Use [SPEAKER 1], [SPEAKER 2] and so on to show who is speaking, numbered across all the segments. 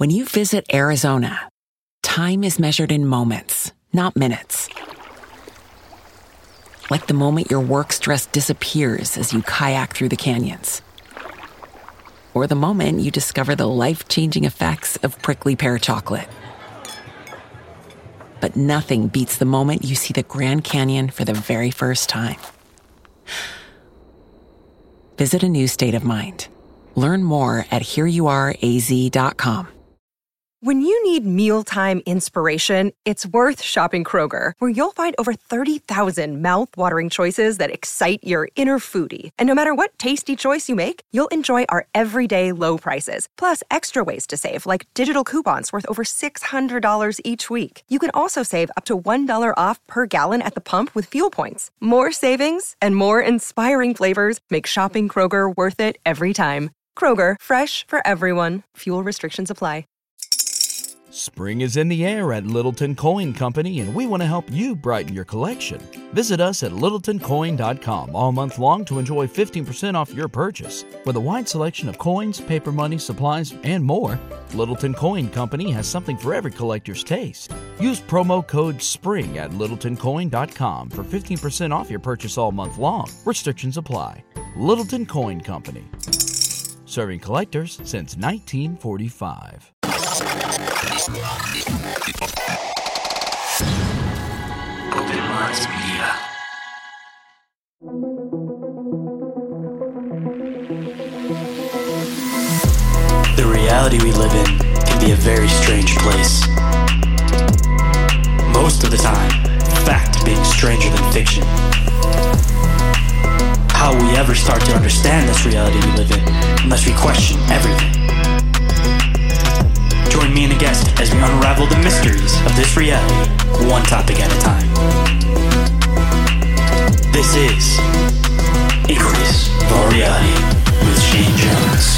[SPEAKER 1] When you visit Arizona, time is measured in moments, not minutes. Like the moment your work stress disappears as you kayak through the canyons. Or the moment you discover the life-changing effects of prickly pear chocolate. But nothing beats the moment you see the Grand Canyon for the very first time. Visit a new state of mind. Learn more at hereyouareaz.com.
[SPEAKER 2] When you need mealtime inspiration, it's worth shopping Kroger, where you'll find over 30,000 mouth-watering choices that excite your inner foodie. And no matter what tasty choice you make, you'll enjoy our everyday low prices, plus extra ways to save, like digital coupons worth over $600 each week. You can also save up to $1 off per gallon at the pump with fuel points. More savings and more inspiring flavors make shopping Kroger worth it every time. Kroger, fresh for everyone. Fuel restrictions apply.
[SPEAKER 3] Spring is in the air at Littleton Coin Company, and we want to help you brighten your collection. Visit us at littletoncoin.com all month long to enjoy 15% off your purchase. With a wide selection of coins, paper money, supplies, and more, Littleton Coin Company has something for every collector's taste. Use promo code SPRING at littletoncoin.com for 15% off your purchase all month long. Restrictions apply. Littleton Coin Company. Serving collectors since 1945.
[SPEAKER 4] Open Minds Media. The reality we live in can be a very strange place. Most of the time, fact being stranger than fiction. How will we ever start to understand this reality we live in unless we question everything? Join me and a guest as we unravel the mysteries of this reality, one topic at a time. This is Inquiries of Our Reality with Shane Jones.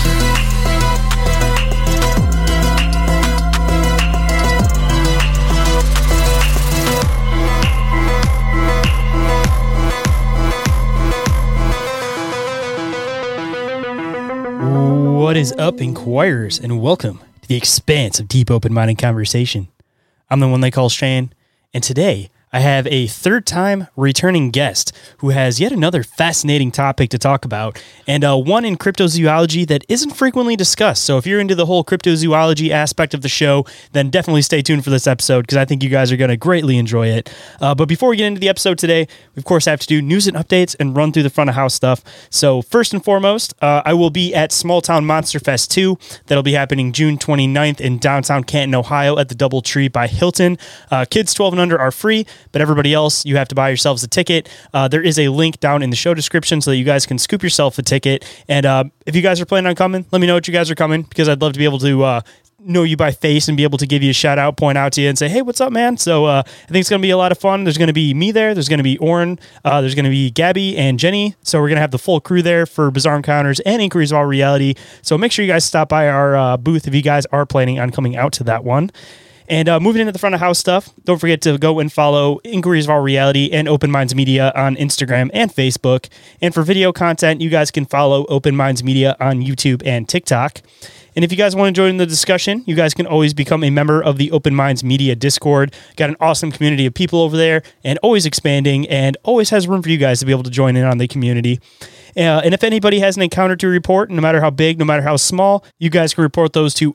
[SPEAKER 5] What is up, Inquirers, and welcome to the expanse of deep, open-minded conversation. I'm the one they call Shane, and today I have a third-time returning guest who has yet another fascinating topic to talk about, and one in cryptozoology that isn't frequently discussed. So if you're into the whole cryptozoology aspect of the show, then definitely stay tuned for this episode, because I think you guys are going to greatly enjoy it. But before we get into the episode today, we of course have to do news and updates and run through the front of house stuff. So first and foremost, I will be at Small Town Monster Fest 2. That'll be happening June 29th in downtown Canton, Ohio at the Doubletree by Hilton. Kids 12 and under are free, but everybody else, you have to buy yourselves a ticket. There is a link down in the show description so that you guys can scoop yourself a ticket. And if you guys are planning on coming, let me know what you guys are coming, because I'd love to be able to know you by face and be able to give you a shout out, point out to you and say, hey, what's up, man? So I think it's going to be a lot of fun. There's going to be me there. There's going to be Oren. There's going to be Gabby and Jenny. So we're going to have the full crew there for Bizarre Encounters and Inquiries of Our Reality. So make sure you guys stop by our booth if you guys are planning on coming out to that one. And moving into the front of house stuff, don't forget to go and follow Inquiries of Our Reality and Open Minds Media on Instagram and Facebook. And for video content, you guys can follow Open Minds Media on YouTube and TikTok. And if you guys want to join the discussion, you guys can always become a member of the Open Minds Media Discord. Got an awesome community of people over there, and always expanding, and always has room for you guys to be able to join in on the community. And if anybody has an encounter to report, no matter how big, no matter how small, you guys can report those to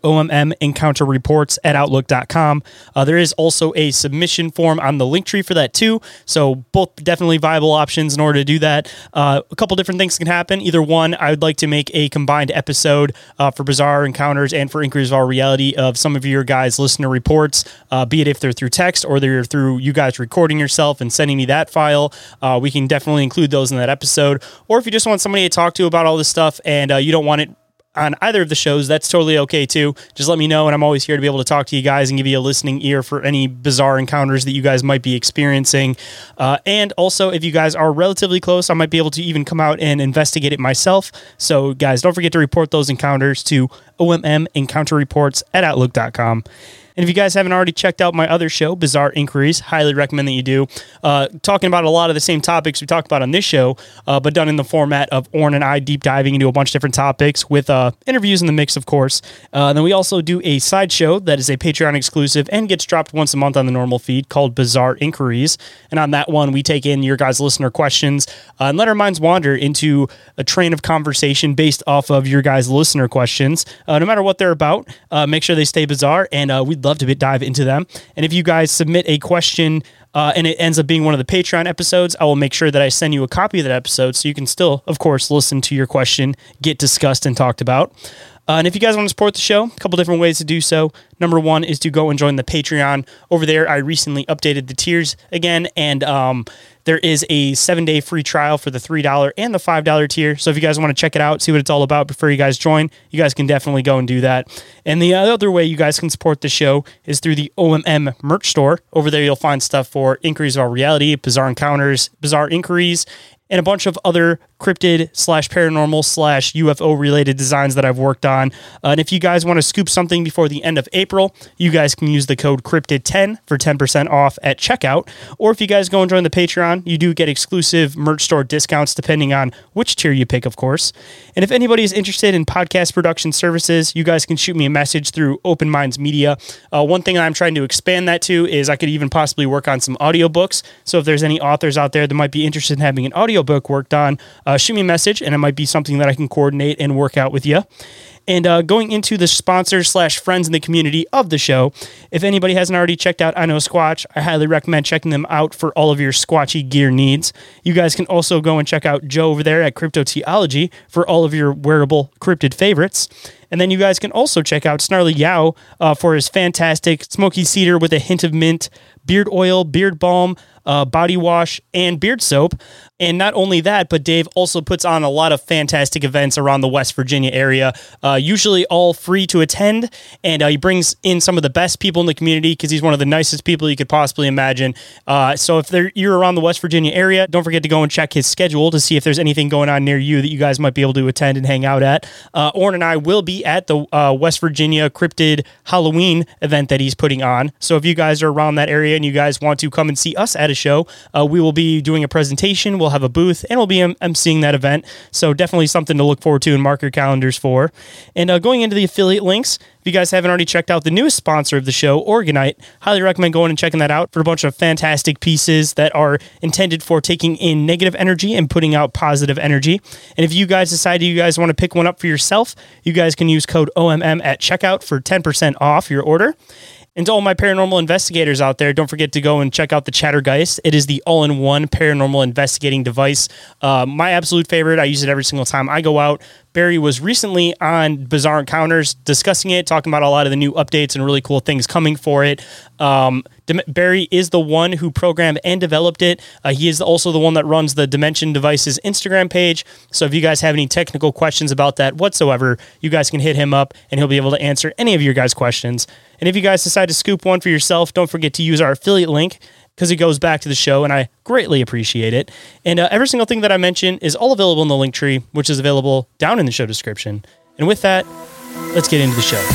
[SPEAKER 5] OMMEncounterReports@outlook.com. There is also a submission form on the Linktree for that too. So both definitely viable options in order to do that. A couple different things can happen. Either one, I would like to make a combined episode for Bizarre Encounters and for Inquiries of Our Reality of some of your guys' listener reports, be it if they're through text or they're through you guys recording yourself and sending me that file. We can definitely include those in that episode. Or if you just want somebody to talk to about all this stuff and you don't want it on either of the shows, that's totally okay too. Just let me know, and I'm always here to be able to talk to you guys and give you a listening ear for any bizarre encounters that you guys might be experiencing. And also, if you guys are relatively close, I might be able to even come out and investigate it myself. So guys, don't forget to report those encounters to ommencounterreports@outlook.com. And if you guys haven't already checked out my other show, Bizarre Inquiries, highly recommend that you do. Talking about a lot of the same topics we talked about on this show, but done in the format of Orrin and I deep diving into a bunch of different topics with interviews in the mix, of course. Then we also do a side show that is a Patreon exclusive and gets dropped once a month on the normal feed called Bizarre Inquiries. And on that one, we take in your guys' listener questions and let our minds wander into a train of conversation based off of your guys' listener questions. No matter what they're about, make sure they stay bizarre, and we'd love to dive into them. And if you guys submit a question and it ends up being one of the Patreon episodes, I will make sure that I send you a copy of that episode so you can still, of course, listen to your question get discussed and talked about. And if you guys want to support the show, a couple different ways to do so. Number one is to go and join the Patreon. Over there, I recently updated the tiers again, and there is a 7-day free trial for the $3 and the $5 tier. So if you guys want to check it out, see what it's all about before you guys join, you guys can definitely go and do that. And the other way you guys can support the show is through the OMM merch store. Over there, you'll find stuff for Inquiries of Our Reality, Bizarre Encounters, Bizarre Inquiries, and a bunch of other cryptid/paranormal/UFO related designs that I've worked on. And if you guys want to scoop something before the end of April, you guys can use the code CRYPTID10 for 10% off at checkout. Or if you guys go and join the Patreon, you do get exclusive merch store discounts depending on which tier you pick, of course. And if anybody is interested in podcast production services, you guys can shoot me a message through Open Minds Media. One thing I'm trying to expand that to is I could even possibly work on some audiobooks. So if there's any authors out there that might be interested in having an audiobook worked on, shoot me a message, and it might be something that I can coordinate and work out with you. And going into the sponsors/friends in the community of the show, if anybody hasn't already checked out I Know Squatch, I highly recommend checking them out for all of your Squatchy gear needs. You guys can also go and check out Joe over there at Cryptoteology for all of your wearable cryptid favorites. And then you guys can also check out Snarly Yao for his fantastic smoky cedar with a hint of mint, beard oil, beard balm, body wash, and beard soap. And not only that, but Dave also puts on a lot of fantastic events around the West Virginia area, usually all free to attend. And he brings in some of the best people in the community because he's one of the nicest people you could possibly imagine. So if you're around the West Virginia area, don't forget to go and check his schedule to see if there's anything going on near you that you guys might be able to attend and hang out at. Orrin and I will be at the West Virginia Cryptid Halloween event that he's putting on. So if you guys are around that area and you guys want to come and see us at a show, we will be doing a presentation. We'll have a booth, and we'll be emceeing that event. So definitely something to look forward to and mark your calendars for. And going into the affiliate links, if you guys haven't already checked out the newest sponsor of the show, Orgonite, highly recommend going and checking that out for a bunch of fantastic pieces that are intended for taking in negative energy and putting out positive energy. And if you guys decide you guys want to pick one up for yourself, you guys can use code OMM at checkout for 10% off your order. And to all my paranormal investigators out there, don't forget to go and check out the Chattergeist. It is the all-in-one paranormal investigating device. My absolute favorite. I use it every single time I go out. Barry was recently on Bizarre Encounters discussing it, talking about a lot of the new updates and really cool things coming for it. Barry is the one who programmed and developed it. He is also the one that runs the Dimension Devices Instagram page. So if you guys have any technical questions about that whatsoever, you guys can hit him up and he'll be able to answer any of your guys' questions. And if you guys decide to scoop one for yourself, don't forget to use our affiliate link because it goes back to the show, and I greatly appreciate it. And every single thing that I mentioned is all available in the link tree, which is available down in the show description. And with that, let's get into the show.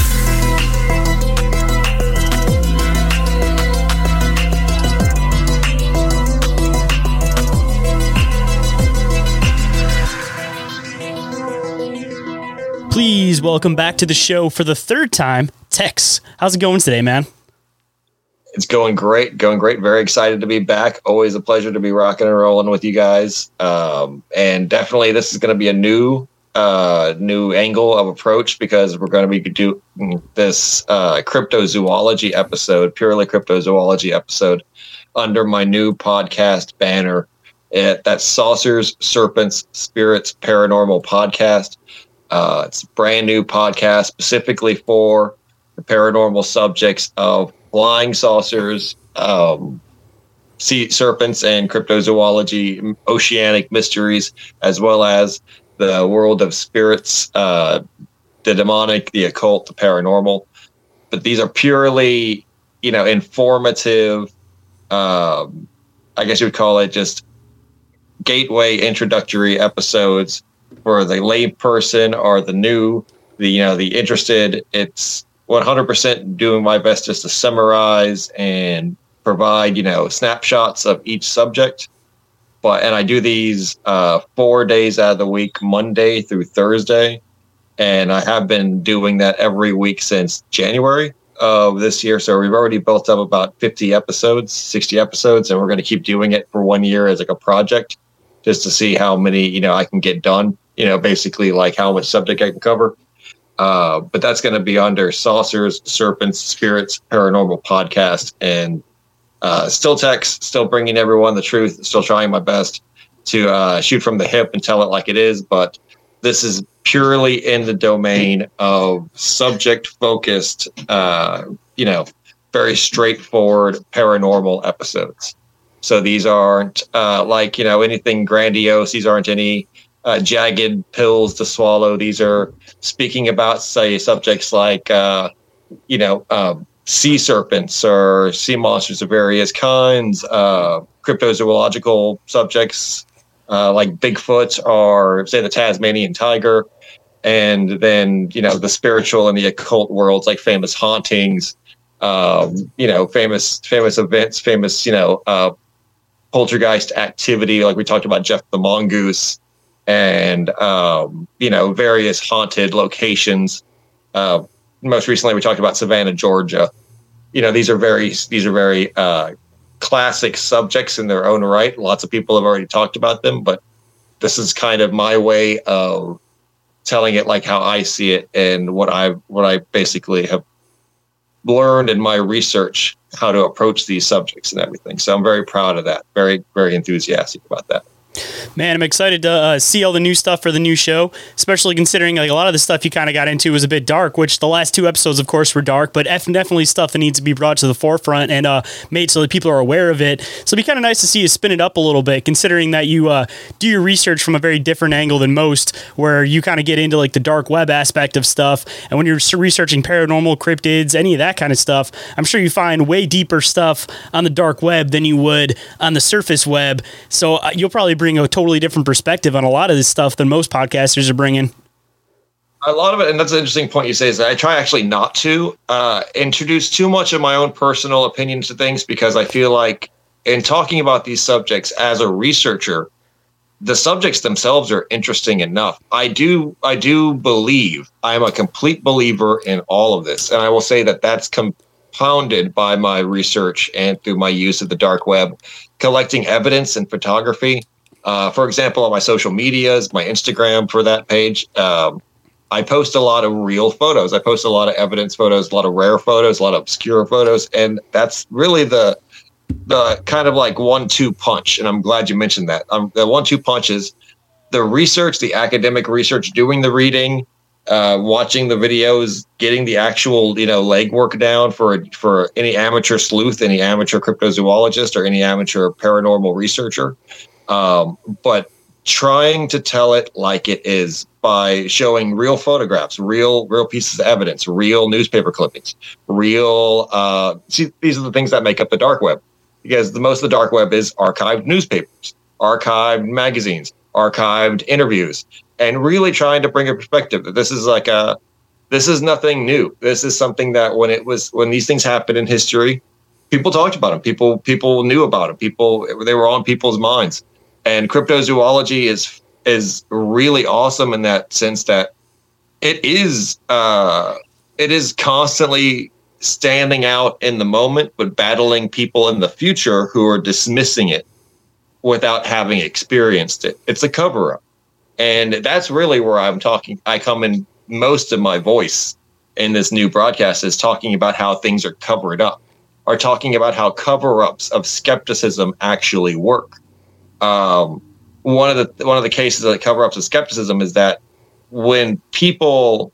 [SPEAKER 5] Please welcome back to the show for the third time, Tex. How's it going today, man?
[SPEAKER 6] It's going great. Very excited to be back. Always a pleasure to be rocking and rolling with you guys. And definitely this is going to be a new angle of approach because we're going to be doing this cryptozoology episode, purely cryptozoology episode under my new podcast banner. That's Saucers, Serpents, Spirits, Paranormal Podcast. It's a brand new podcast specifically for the paranormal subjects of flying saucers, sea serpents, and cryptozoology, oceanic mysteries, as well as the world of spirits, the demonic, the occult, the paranormal. But these are purely, informative, I guess you would call it just gateway introductory episodes for the lay person or the new the interested. It's 100% doing my best just to summarize and provide, snapshots of each subject. And I do these 4 days out of the week, Monday through Thursday. And I have been doing that every week since January of this year. So we've already built up about 60 episodes, and we're going to keep doing it for 1 year as like a project just to see how many, I can get done, basically like how much subject I can cover. But that's going to be under Saucers, Serpents, Spirits, Paranormal Podcast, and still text, still bringing everyone the truth, still trying my best to shoot from the hip and tell it like it is. But this is purely in the domain of subject-focused, very straightforward paranormal episodes. So these aren't anything grandiose. These aren't any jagged pills to swallow. These are speaking about, say, subjects like, sea serpents or sea monsters of various kinds, cryptozoological subjects like Bigfoot or, say, the Tasmanian tiger, and then, the spiritual and the occult worlds like famous hauntings, famous events, famous, poltergeist activity, like we talked about Jeff the Mongoose, and various haunted locations. Most recently, we talked about Savannah, Georgia. These are very classic subjects in their own right. Lots of people have already talked about them, but this is kind of my way of telling it like how I see it and what I basically have learned in my research, how to approach these subjects and everything. So I'm very proud of that. Very, very enthusiastic about that.
[SPEAKER 5] Man, I'm excited to see all the new stuff for the new show, especially considering like a lot of the stuff you kind of got into was a bit dark, which the last 2 episodes, of course, were dark, but definitely stuff that needs to be brought to the forefront and made so that people are aware of it. So it'd be kind of nice to see you spin it up a little bit, considering that you do your research from a very different angle than most, where you kind of get into like the dark web aspect of stuff. And when you're researching paranormal, cryptids, any of that kind of stuff, I'm sure you find way deeper stuff on the dark web than you would on the surface web. So you'll probably bring a totally different perspective on a lot of this stuff than most podcasters are bringing.
[SPEAKER 6] A lot of it, and that's an interesting point you say, is that I try actually not to introduce too much of my own personal opinions to things, because I feel like in talking about these subjects as a researcher, the subjects themselves are interesting enough. I do believe, I am a complete believer in all of this, and I will say that that's compounded by my research and through my use of the dark web, collecting evidence and photography. For example, on my social medias, my Instagram for that page, I post a lot of real photos. I post a lot of evidence photos, a lot of rare photos, a lot of obscure photos. And that's really the kind of like 1-2 punch. And I'm glad you mentioned that. The 1-2 punch is the research, the academic research, doing the reading, watching the videos, getting the actual, legwork down for any amateur sleuth, any amateur cryptozoologist, or any amateur paranormal researcher. But trying to tell it like it is by showing real photographs, real pieces of evidence, real newspaper clippings, see, these are the things that make up the dark web, because most of the dark web is archived newspapers, archived magazines, archived interviews, and really trying to bring a perspective that this is nothing new. This is something that when these things happened in history, people talked about them. People knew about them. They were on people's minds. And cryptozoology is really awesome in that sense that it is constantly standing out in the moment, but battling people in the future who are dismissing it without having experienced it. It's a cover-up. And that's really where I come in most of my voice in this new broadcast, is talking about how things are covered up, or talking about how cover-ups of skepticism actually work. One of the cases of cover-ups of skepticism is that when people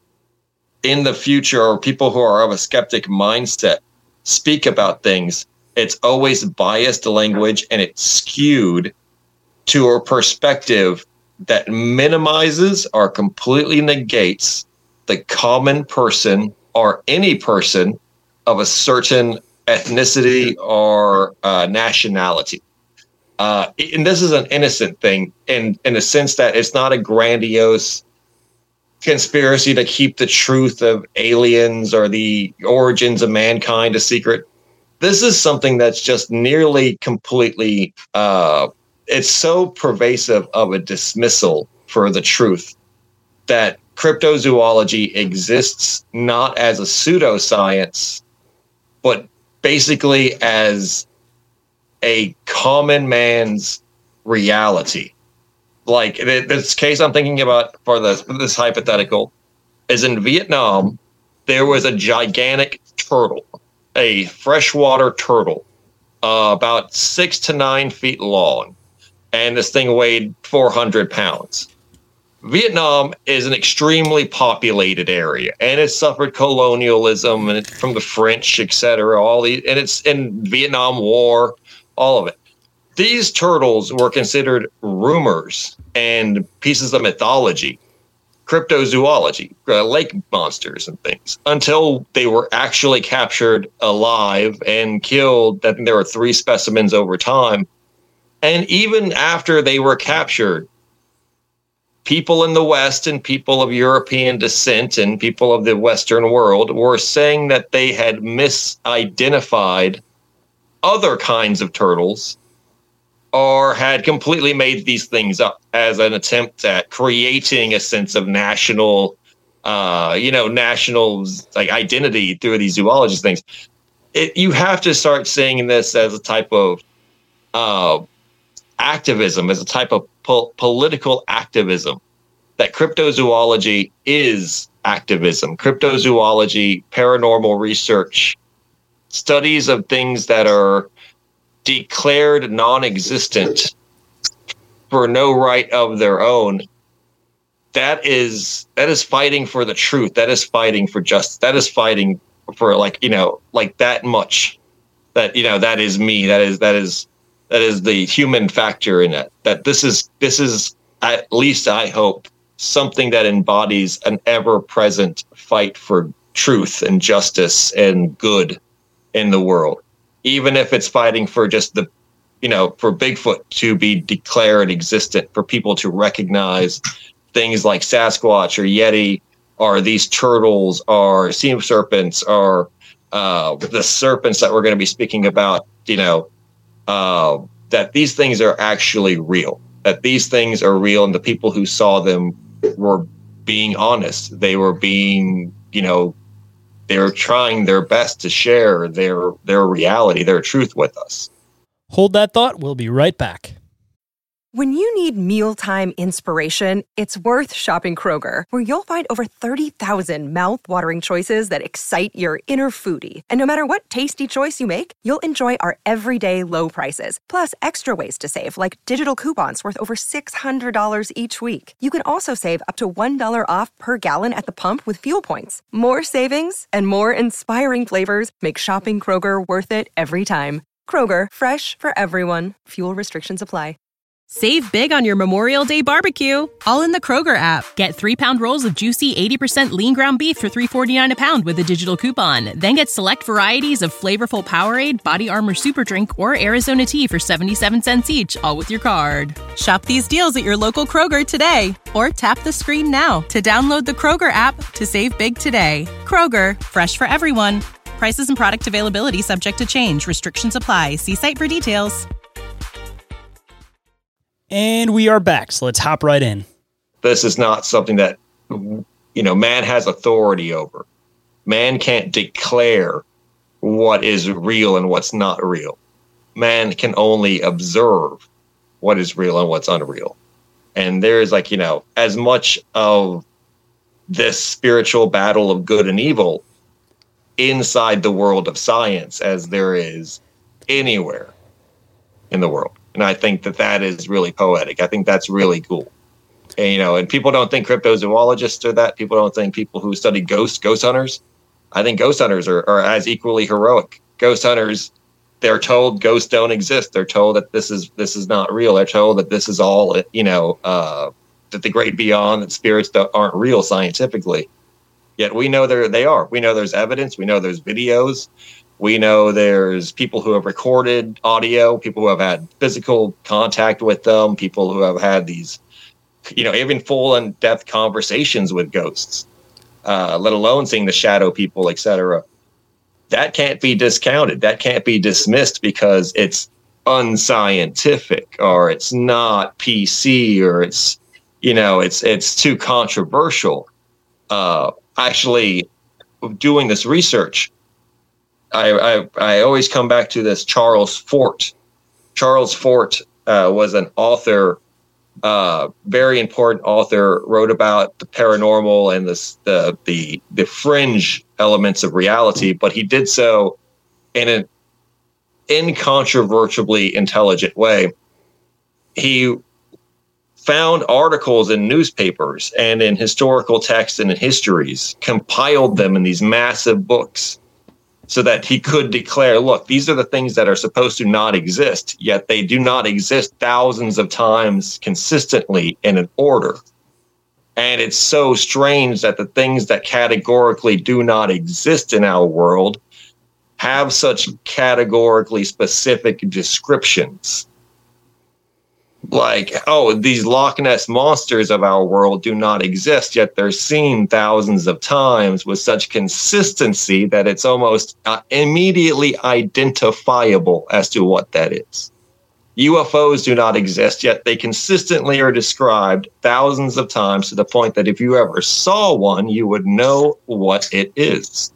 [SPEAKER 6] in the future, or people who are of a skeptic mindset, speak about things, it's always biased language, and it's skewed to a perspective that minimizes or completely negates the common person or any person of a certain ethnicity or nationality. And this is an innocent thing in the sense that it's not a grandiose conspiracy to keep the truth of aliens or the origins of mankind a secret. This is something that's just nearly completely, it's so pervasive of a dismissal for the truth that cryptozoology exists not as a pseudoscience, but basically as a common man's reality. Like this case I'm thinking about for this hypothetical is in Vietnam. There was a gigantic turtle, a freshwater turtle, about 6 to 9 feet long, and this thing weighed 400 pounds. Vietnam is an extremely populated area, and it suffered colonialism and from the French, etc. And it's in Vietnam War, all of it. These turtles were considered rumors and pieces of mythology, cryptozoology, lake monsters and things, until they were actually captured alive and killed. I think there were 3 specimens over time. And even after they were captured, people in the West and people of European descent and people of the Western world were saying that they had misidentified other kinds of turtles or had completely made these things up as an attempt at creating a sense of national, national like identity through these zoologist things. You have to start seeing this as a type of activism, as a type of political activism, that cryptozoology is activism. Cryptozoology, paranormal research, studies of things that are declared non-existent for no right of their own. That is fighting for the truth. That is fighting for justice. That is fighting for that much. That is me. That is the human factor in it. That this is at least I hope something that embodies an ever-present fight for truth and justice and good in the world. Even if it's fighting for just for Bigfoot to be declared existent, for people to recognize things like Sasquatch or Yeti, or these turtles, or sea serpents, or the serpents that we're going to be speaking about, that these things are actually real, that these things are real, and the people who saw them were being honest. They were being, they were trying their best to share their reality, their truth with us.
[SPEAKER 5] Hold that thought. We'll be right back.
[SPEAKER 2] When you need mealtime inspiration, it's worth shopping Kroger, where you'll find over 30,000 mouth-watering choices that excite your inner foodie. And no matter what tasty choice you make, you'll enjoy our everyday low prices, plus extra ways to save, like digital coupons worth over $600 each week. You can also save up to $1 off per gallon at the pump with fuel points. More savings and more inspiring flavors make shopping Kroger worth it every time. Kroger, fresh for everyone. Fuel restrictions apply.
[SPEAKER 7] Save big on your Memorial Day barbecue, all in the Kroger app. Get 3-pound rolls of juicy 80% lean ground beef for $3.49 a pound with a digital coupon. Then get select varieties of flavorful Powerade, Body Armor Super Drink, or Arizona tea for 77 cents each, all with your card. Shop these deals at your local Kroger today, or tap the screen now to download the Kroger app to save big today. Kroger, fresh for everyone. Prices and product availability subject to change. Restrictions apply. See site for details.
[SPEAKER 5] And we are back, so let's hop right in.
[SPEAKER 6] This is not something that, man has authority over. Man can't declare what is real and what's not real. Man can only observe what is real and what's unreal. And there is as much of this spiritual battle of good and evil inside the world of science as there is anywhere in the world. And I think that is really poetic. I think that's really cool. And people don't think cryptozoologists are that. People don't think people who study ghost hunters. I think ghost hunters are as equally heroic. Ghost hunters, they're told ghosts don't exist. They're told that this is not real. They're told that this is all, that the great beyond, that spirits aren't real scientifically. Yet we know they are. We know there's evidence. We know there's videos. We know there's people who have recorded audio, people who have had physical contact with them, people who have had these even full in-depth conversations with ghosts, let alone seeing the shadow people, etc. That can't be discounted. That can't be dismissed because it's unscientific or it's not PC or it's too controversial. Actually, doing this research, I always come back to this Charles Fort. Charles Fort was an author, very important author, wrote about the paranormal and the fringe elements of reality, but he did so in an incontrovertibly intelligent way. He found articles in newspapers and in historical texts and in histories, compiled them in these massive books so that he could declare, look, these are the things that are supposed to not exist, yet they do not exist thousands of times consistently in an order. And it's so strange that the things that categorically do not exist in our world have such categorically specific descriptions. Like, oh, these Loch Ness monsters of our world do not exist, yet they're seen thousands of times with such consistency that it's almost immediately identifiable as to what that is. UFOs do not exist, yet they consistently are described thousands of times to the point that if you ever saw one, you would know what it is.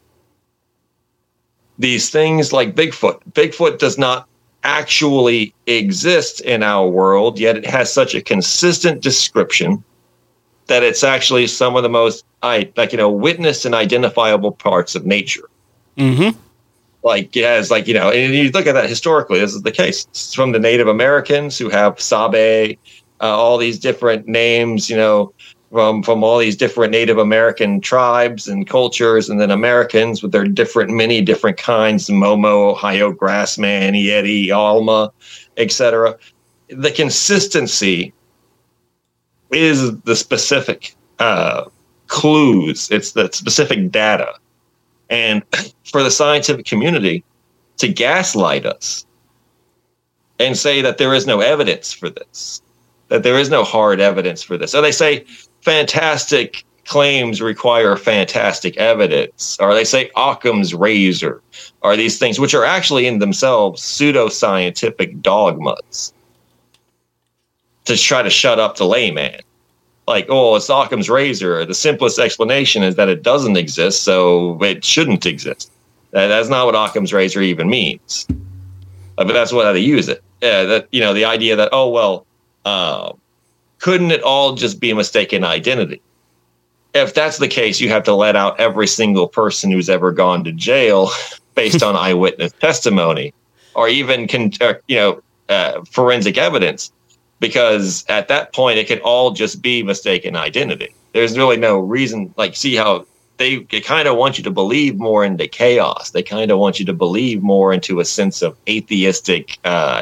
[SPEAKER 6] These things like Bigfoot does not actually exist in our world, yet it has such a consistent description that it's actually some of the most witnessed and identifiable parts of nature. Mm-hmm. And you look at that historically, this is the case. It's from the Native Americans who have Sabe, all these different names, from all these different Native American tribes and cultures, and then Americans with their many different kinds, Momo, Ohio, Grassman, Yeti, Alma, etc. The consistency is the specific clues. It's the specific data. And for the scientific community to gaslight us and say that there is no evidence for this, that there is no hard evidence for this. So they say fantastic claims require fantastic evidence, or they say Occam's razor, or these things, which are actually in themselves pseudoscientific dogmas to try to shut up the layman. Like, oh, it's Occam's razor. The simplest explanation is that it doesn't exist, so it shouldn't exist. That's not what Occam's razor even means. But that's how they use it. The idea that, couldn't it all just be a mistaken identity? If that's the case, you have to let out every single person who's ever gone to jail based on eyewitness testimony, or even forensic evidence. Because at that point, it could all just be mistaken identity. There's really no reason, see how they kind of want you to believe more into chaos. They kind of want you to believe more into a sense of atheistic,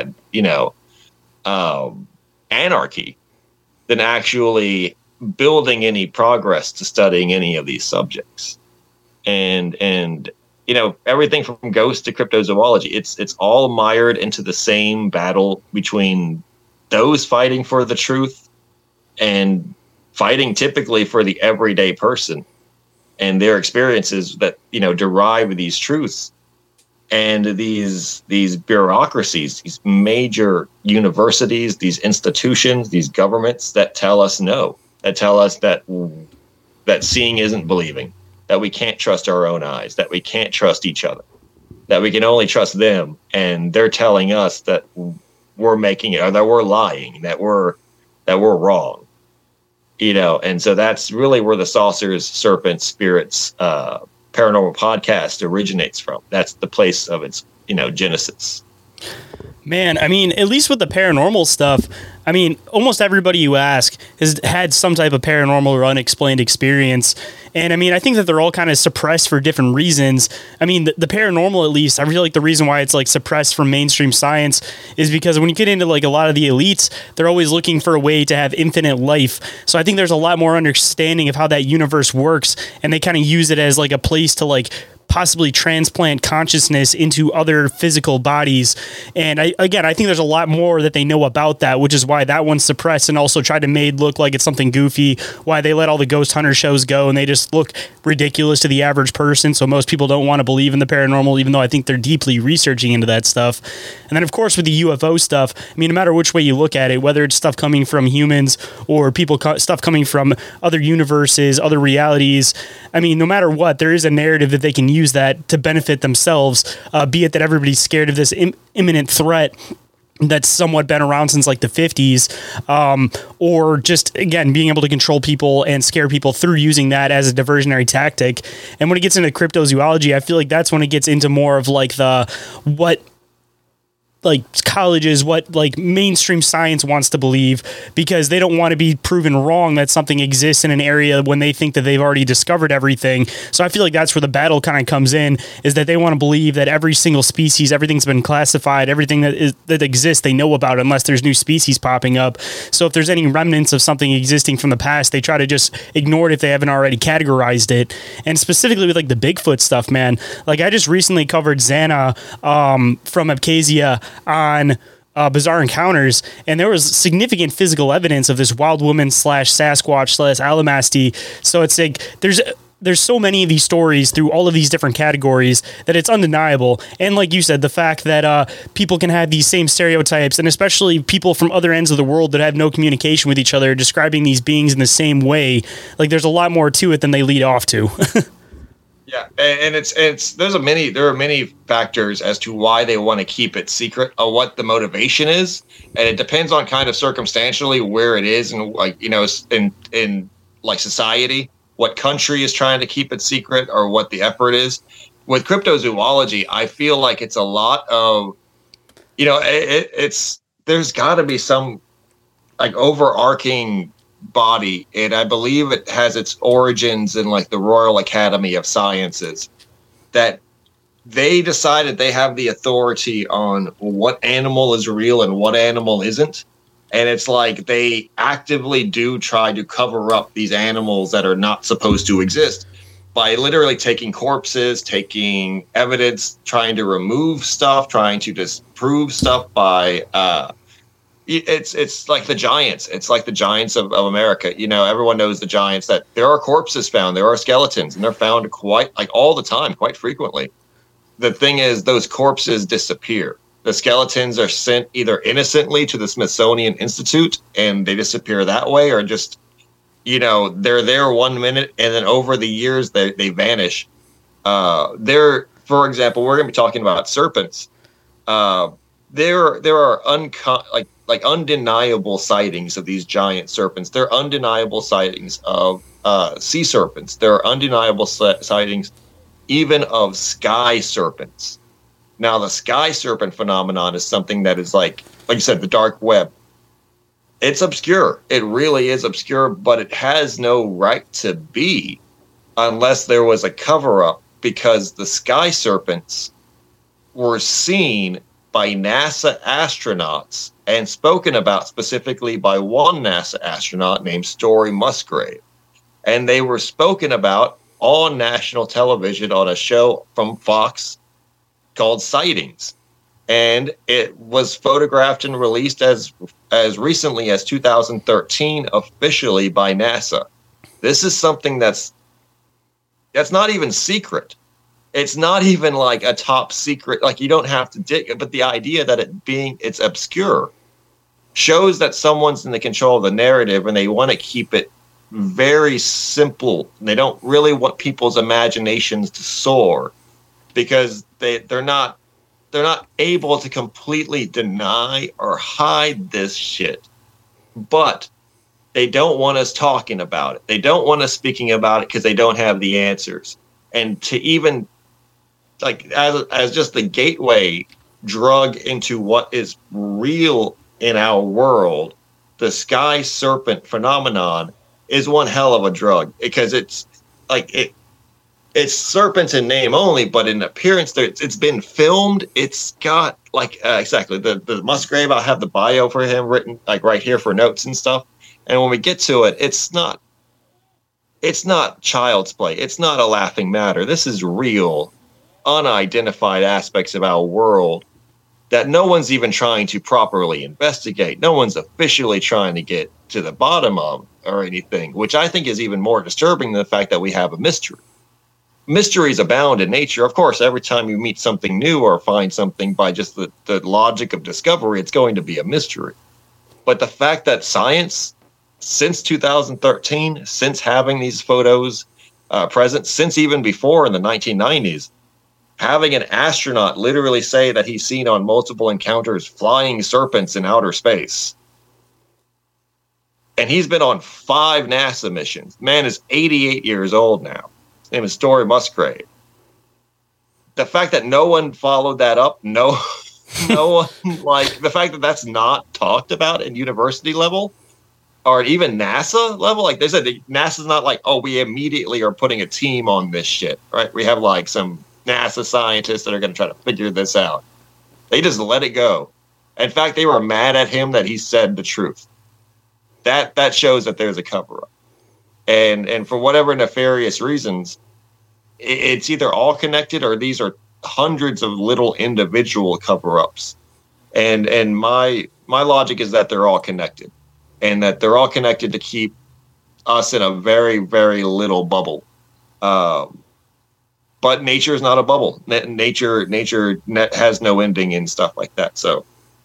[SPEAKER 6] anarchy than actually building any progress to studying any of these subjects. And everything from ghosts to cryptozoology, it's all mired into the same battle between those fighting for the truth and fighting typically for the everyday person and their experiences that, derive these truths, and these bureaucracies, these major universities, these institutions, these governments that tell us no, that tell us that seeing isn't believing, that we can't trust our own eyes, that we can't trust each other, that we can only trust them. And they're telling us that we're making it, or that we're lying, that we're wrong, and so that's really where the Saucers, Serpents, Spirits, Paranormal podcast originates from. That's the place of its, genesis.
[SPEAKER 5] Man, I mean, at least with the paranormal stuff, I mean, almost everybody you ask has had some type of paranormal or unexplained experience. And I mean, I think that they're all kind of suppressed for different reasons. I mean, the paranormal, at least, I feel like the reason why it's suppressed from mainstream science is because when you get into a lot of the elites, they're always looking for a way to have infinite life. So I think there's a lot more understanding of how that universe works. And they kind of use it as a place to possibly transplant consciousness into other physical bodies. And I think there's a lot more that they know about that, which is why that one's suppressed and also tried to made look like it's something goofy, why they let all the ghost hunter shows go and they just look ridiculous to the average person. So most people don't want to believe in the paranormal, even though I think they're deeply researching into that stuff. And then of course with the UFO stuff, I mean, no matter which way you look at it, whether it's stuff coming from humans or stuff coming from other universes, other realities, I mean, no matter what, there is a narrative that they can use that to benefit themselves, be it that everybody's scared of this imminent threat that's somewhat been around since like the 50s, or just, again, being able to control people and scare people through using that as a diversionary tactic. And when it gets into cryptozoology, I feel like that's when it gets into more of like what colleges, what like mainstream science wants to believe, because they don't want to be proven wrong that something exists in an area when they think that they've already discovered everything. So I feel like that's where the battle kind of comes in, is that they want to believe that every single species, everything's been classified, everything that exists, they know about, unless there's new species popping up. So if there's any remnants of something existing from the past, they try to just ignore it if they haven't already categorized it. And specifically with like the Bigfoot stuff, man, like I just recently covered Xana from Abkhazia on Bizarre Encounters, and there was significant physical evidence of this wild woman / Sasquatch / Alamasty. So it's like there's so many of these stories through all of these different categories that it's undeniable. And like you said, the fact that people can have these same stereotypes, and especially people from other ends of the world that have no communication with each other, describing these beings in the same way, like there's a lot more to it than they lead off to.
[SPEAKER 6] Yeah, and there are many factors as to why they want to keep it secret, or what the motivation is, and it depends on kind of circumstantially where it is, and like, you know, in like society, what country is trying to keep it secret, or what the effort is. With cryptozoology, I feel like it's a lot of, you know, there's got to be some like overarching body, and I believe it has its origins in like the Royal Academy of Sciences, that they decided they have the authority on what animal is real and what animal isn't. And it's like they actively do try to cover up these animals that are not supposed to exist by literally taking corpses, taking evidence, trying to remove stuff, trying to disprove stuff by it's like the giants. It's like the giants of America. You know, everyone knows the giants, that there are corpses found, there are skeletons, and they're found quite like all the time, quite frequently. The thing is, those corpses disappear. The skeletons are sent either innocently to the Smithsonian Institute and they disappear that way, or just, you know, they're there 1 minute and then over the years they vanish. For example, we're going to be talking about serpents. There are undeniable sightings of these giant serpents. There are undeniable sightings of sea serpents. There are undeniable sightings even of sky serpents. Now, the sky serpent phenomenon is something that is like you said, the dark web. It's obscure. It really is obscure, but it has no right to be unless there was a cover-up, because the sky serpents were seen by NASA astronauts and spoken about specifically by one NASA astronaut named Story Musgrave. And they were spoken about on national television on a show from Fox called Sightings. And it was photographed and released as recently as 2013 officially by NASA. This is something that's not even secret. It's not even like a top secret, like you don't have to dig, but the idea that it's obscure shows that someone's in the control of the narrative, and they want to keep it very simple. They don't really want people's imaginations to soar, because they're not able to completely deny or hide this shit. But they don't want us talking about it. They don't want us speaking about it because they don't have the answers. And to even like as just the gateway drug into what is real in our world, the sky serpent phenomenon is one hell of a drug, because it's like it's serpents in name only, but in appearance, it's been filmed. It's got like exactly the Musgrave. I'll have the bio for him written like right here for notes and stuff. And when we get to it, it's not child's play. It's not a laughing matter. This is real. unidentified aspects of our world that no one's even trying to properly investigate. No one's officially trying to get to the bottom of or anything, which I think is even more disturbing than the fact that we have a mystery. Mysteries abound in nature. Of course, every time you meet something new or find something by just the logic of discovery, it's going to be a mystery. But the fact that science, since 2013, since having these photos present, since even before in the 1990s, having an astronaut literally say that he's seen on multiple encounters flying serpents in outer space. And he's been on 5 NASA missions. Man is 88 years old now. His name is Story Musgrave. The fact that no one followed that up, no one, like the fact that that's not talked about at university level or even NASA level, like they said, NASA's not like, oh, we immediately are putting a team on this shit, right? We have like some NASA scientists that are going to try to figure this out. They just let it go. In fact, they were mad at him that he said the truth. That shows that there's a cover-up. And for whatever nefarious reasons, it's either all connected or these are hundreds of little individual cover-ups. And my logic is that they're all connected. And that they're all connected to keep us in a very, very little bubble. But nature is not a bubble. Nature has no ending and stuff like that. So,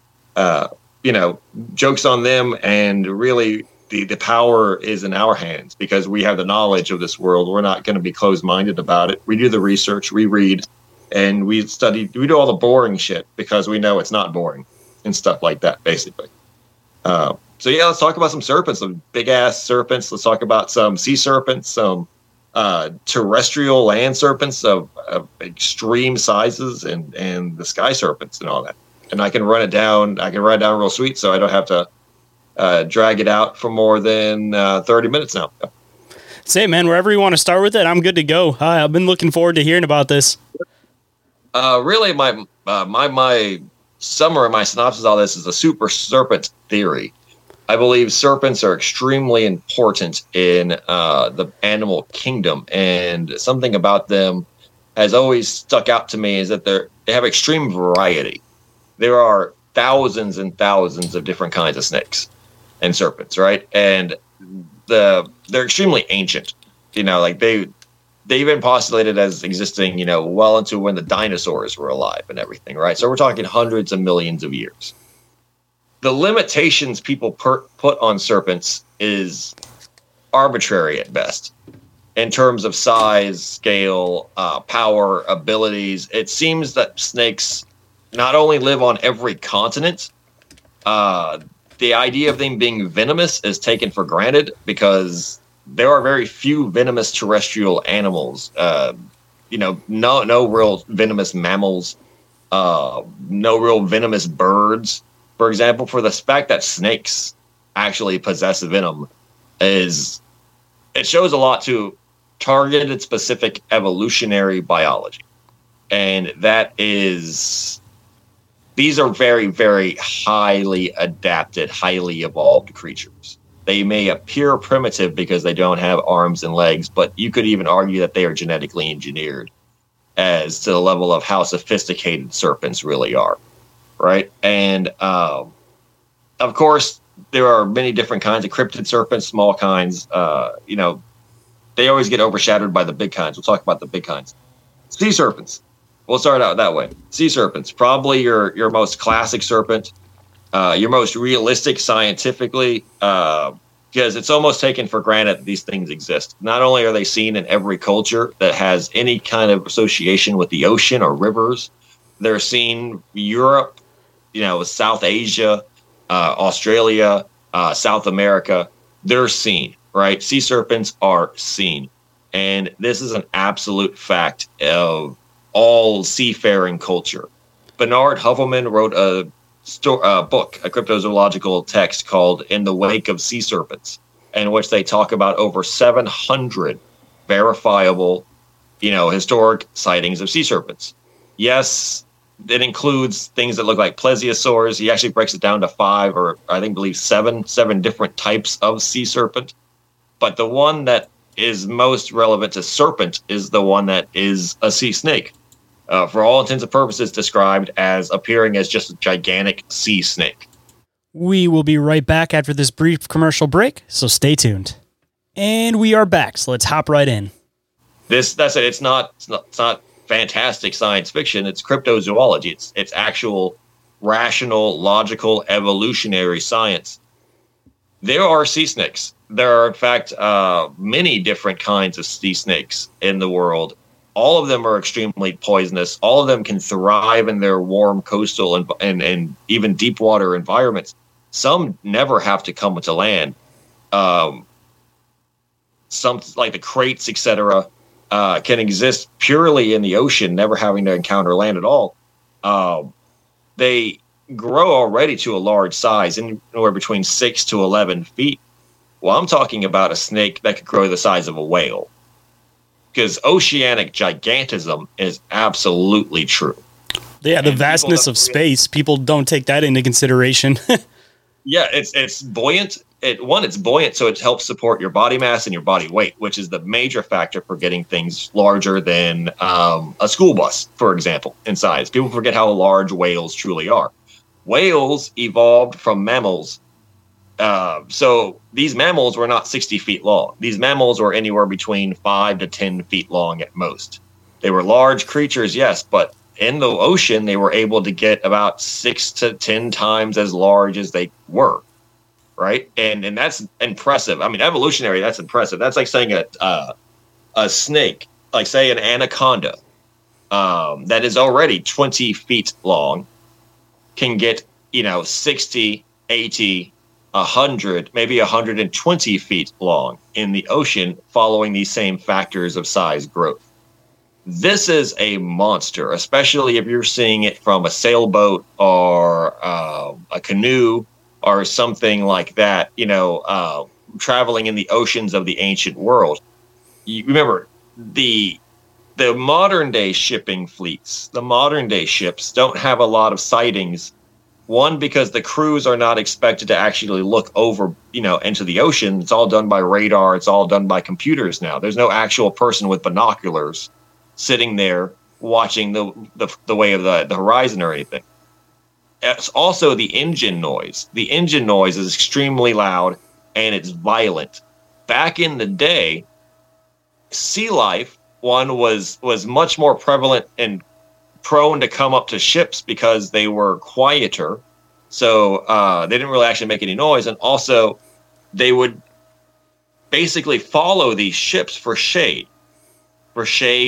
[SPEAKER 6] jokes on them. And really, the power is in our hands because we have the knowledge of this world. We're not going to be closed-minded about it. We do the research, we read, and we study. We do all the boring shit because we know it's not boring and stuff like that, basically. So yeah, let's talk about some serpents, some big-ass serpents. Let's talk about some sea serpents, some terrestrial land serpents of extreme sizes, and the sky serpents and all that. And I can run it down. I can run it down real sweet, so I don't have to drag it out for more than 30 minutes now.
[SPEAKER 5] Say, man, wherever you want to start with it, I'm good to go. I've been looking forward to hearing about this.
[SPEAKER 6] Really, my summary, my synopsis of all this is a super serpent theory. I believe serpents are extremely important in the animal kingdom, and something about them has always stuck out to me is that they have extreme variety. There are thousands and thousands of different kinds of snakes and serpents, right? And they're extremely ancient. Like they've been postulated as existing, well into when the dinosaurs were alive and everything, right? So we're talking hundreds of millions of years. The limitations people put on serpents is arbitrary at best in terms of size, scale, power, abilities. It seems that snakes not only live on every continent, the idea of them being venomous is taken for granted because there are very few venomous terrestrial animals. No real venomous mammals, no real venomous birds. For example, for the fact that snakes actually possess venom it shows a lot to targeted specific evolutionary biology. And these are very, very highly adapted, highly evolved creatures. They may appear primitive because they don't have arms and legs, but you could even argue that they are genetically engineered as to the level of how sophisticated serpents really are. Right. And, of course, there are many different kinds of cryptid serpents, small kinds. They always get overshadowed by the big kinds. We'll talk about the big kinds. Sea serpents. We'll start out that way. Sea serpents, probably your most classic serpent, your most realistic scientifically, because it's almost taken for granted that these things exist. Not only are they seen in every culture that has any kind of association with the ocean or rivers, they're seen Europe, South Asia, Australia, South America. They're seen, right? Sea serpents are seen. And this is an absolute fact of all seafaring culture. Bernard Hovelman wrote a book, a cryptozoological text called In the Wake of Sea Serpents, in which they talk about over 700 verifiable, historic sightings of sea serpents. Yes, it includes things that look like plesiosaurs. He actually breaks it down to 5 or I believe 7 different types of sea serpent. But the one that is most relevant to serpent is the one that is a sea snake. For all intents and purposes, described as appearing as just a gigantic sea snake.
[SPEAKER 5] We will be right back after this brief commercial break, so stay tuned. And we are back, so let's hop right in.
[SPEAKER 6] That's it. It's not fantastic science fiction. It's cryptozoology. It's actual rational, logical, evolutionary science. There are sea snakes. There are, in fact, many different kinds of sea snakes in the world. All of them are extremely poisonous. All of them can thrive in their warm coastal and even deep water environments. Some never have to come to land. Some, like the kraits, etc., can exist purely in the ocean, never having to encounter land at all. They grow already to a large size, anywhere between 6 to 11 feet. Well, I'm talking about a snake that could grow the size of a whale. Because oceanic gigantism is absolutely true.
[SPEAKER 5] Yeah, the vastness of space, people don't take that into consideration.
[SPEAKER 6] Yeah, it's buoyant. It's buoyant, so it helps support your body mass and your body weight, which is the major factor for getting things larger than a school bus, for example, in size. People forget how large whales truly are. Whales evolved from mammals. So these mammals were not 60 feet long. These mammals were anywhere between 5 to 10 feet long at most. They were large creatures, yes, but in the ocean, they were able to get about 6 to 10 times as large as they were, right? And that's impressive. I mean, evolutionary, that's impressive. That's like saying a snake, like say an anaconda, that is already 20 feet long, can get, 60, 80, 100, maybe 120 feet long in the ocean following these same factors of size growth. This is a monster, especially if you're seeing it from a sailboat or a canoe or something like that, traveling in the oceans of the ancient world. You remember, the modern day shipping fleets, the modern day ships don't have a lot of sightings. One, because the crews are not expected to actually look over, into the ocean. It's all done by radar. It's all done by computers now. There's no actual person with binoculars sitting there watching the way of the horizon or anything. It's also the engine noise. The engine noise is extremely loud and it's violent. Back in the day, sea life, was much more prevalent and prone to come up to ships because they were quieter. So they didn't really actually make any noise. And also they would basically follow these ships for shade. For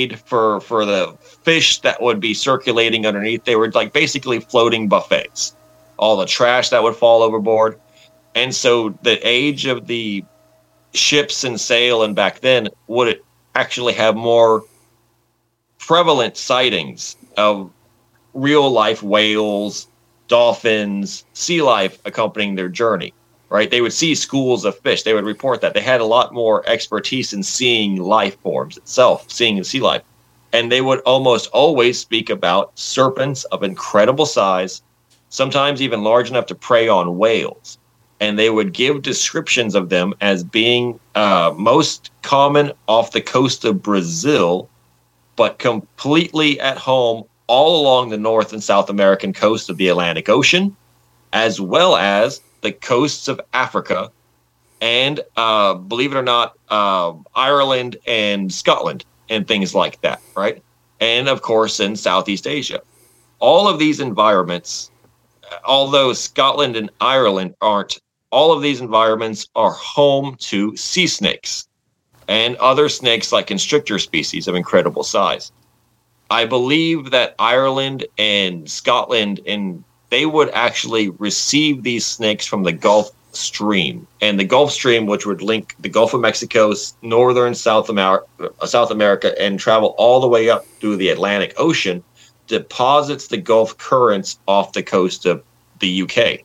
[SPEAKER 6] the fish that would be circulating underneath. They were like basically floating buffets. All the trash that would fall overboard. And so the age of the ships and sail and back then would actually have more prevalent sightings of real life whales, dolphins, sea life accompanying their journey. Right? They would see schools of fish. They would report that. They had a lot more expertise in seeing life forms itself, seeing the sea life. And they would almost always speak about serpents of incredible size, sometimes even large enough to prey on whales. And they would give descriptions of them as being most common off the coast of Brazil, but completely at home all along the North and South American coast of the Atlantic Ocean, as well as the coasts of Africa, and believe it or not, Ireland and Scotland and things like that, right? And of course, in Southeast Asia. All of these environments, although Scotland and Ireland aren't, all of these environments are home to sea snakes and other snakes like constrictor species of incredible size. I believe that Ireland and Scotland they would actually receive these snakes from the Gulf Stream. And the Gulf Stream, which would link the Gulf of Mexico, northern South America, and travel all the way up through the Atlantic Ocean, deposits the Gulf currents off the coast of the UK.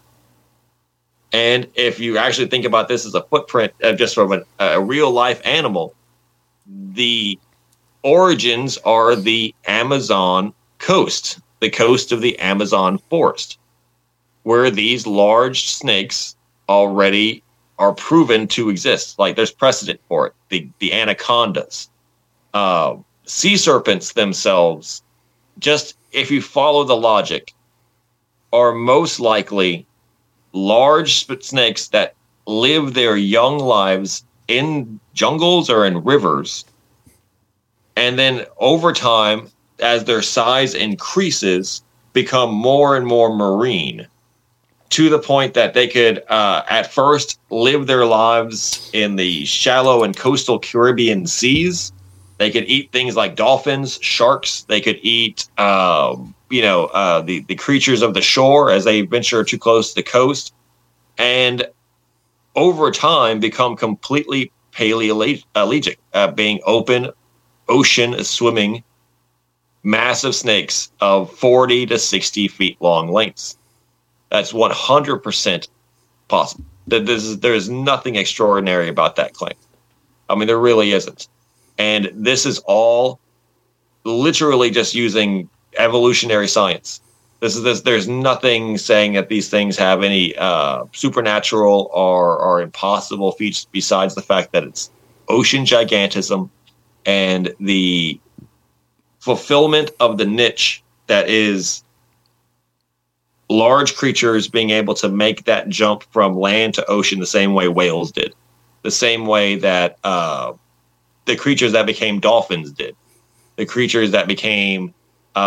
[SPEAKER 6] And if you actually think about this as a footprint just from a real-life animal, the origins are the Amazon coast, the coast of the Amazon forest, where these large snakes already are proven to exist. Like there's precedent for it. The anacondas, sea serpents themselves just if you follow the logic, are most likely large snakes that live their young lives in jungles or in rivers. And then over time, as their size increases, become more and more marine, to the point that they could, at first, live their lives in the shallow and coastal Caribbean seas. They could eat things like dolphins, sharks. They could eat, the creatures of the shore as they venture too close to the coast. And over time, become completely paleolegic, being open, ocean swimming, massive snakes of 40 to 60 feet long lengths. That's 100% possible. There is nothing extraordinary about that claim. I mean, there really isn't. And this is all literally just using evolutionary science. There's nothing saying that these things have any supernatural or impossible features besides the fact that it's ocean gigantism and the fulfillment of the niche that is large creatures being able to make that jump from land to ocean the same way whales did, the same way that the creatures that became dolphins did, the creatures that became,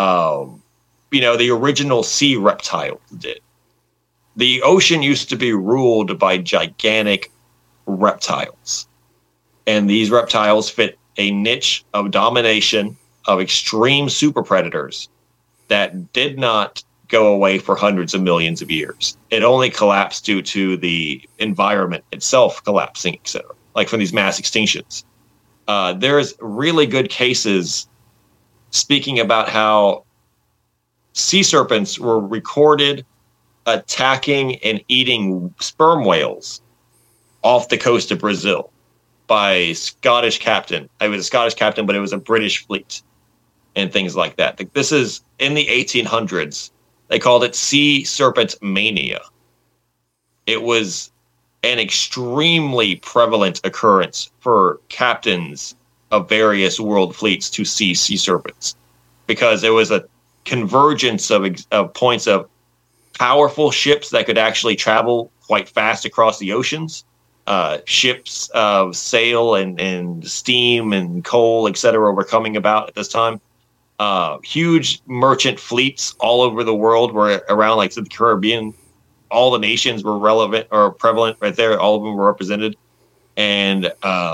[SPEAKER 6] the original sea reptiles did. The ocean used to be ruled by gigantic reptiles, and these reptiles fit a niche of domination of extreme super predators that did not go away for hundreds of millions of years. It only collapsed due to the environment itself collapsing, etc., like from these mass extinctions. There's really good cases speaking about how sea serpents were recorded attacking and eating sperm whales off the coast of Brazil by a Scottish captain. It was a Scottish captain, but it was a British fleet and things like that. This is in the 1800s. They called it sea serpent mania. It was an extremely prevalent occurrence for captains of various world fleets to see sea serpents, because it was a convergence of points of powerful ships that could actually travel quite fast across the oceans, ships of sail and steam and coal, etc., were coming about at this time. Huge merchant fleets all over the world were around, like the Caribbean. All the nations were relevant or prevalent right there. All of them were represented. And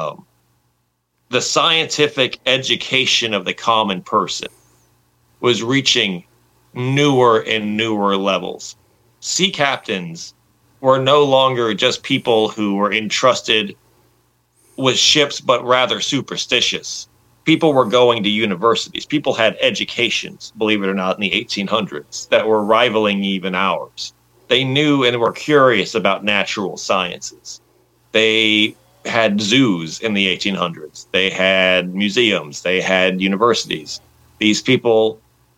[SPEAKER 6] the scientific education of the common person was reaching newer and newer levels. Sea captains were no longer just people who were entrusted with ships, but rather superstitious. People were going to universities. People had educations, believe it or not, in the 1800s that were rivaling even ours. They knew and were curious about natural sciences. They had zoos in the 1800s. They had museums. They had universities. These people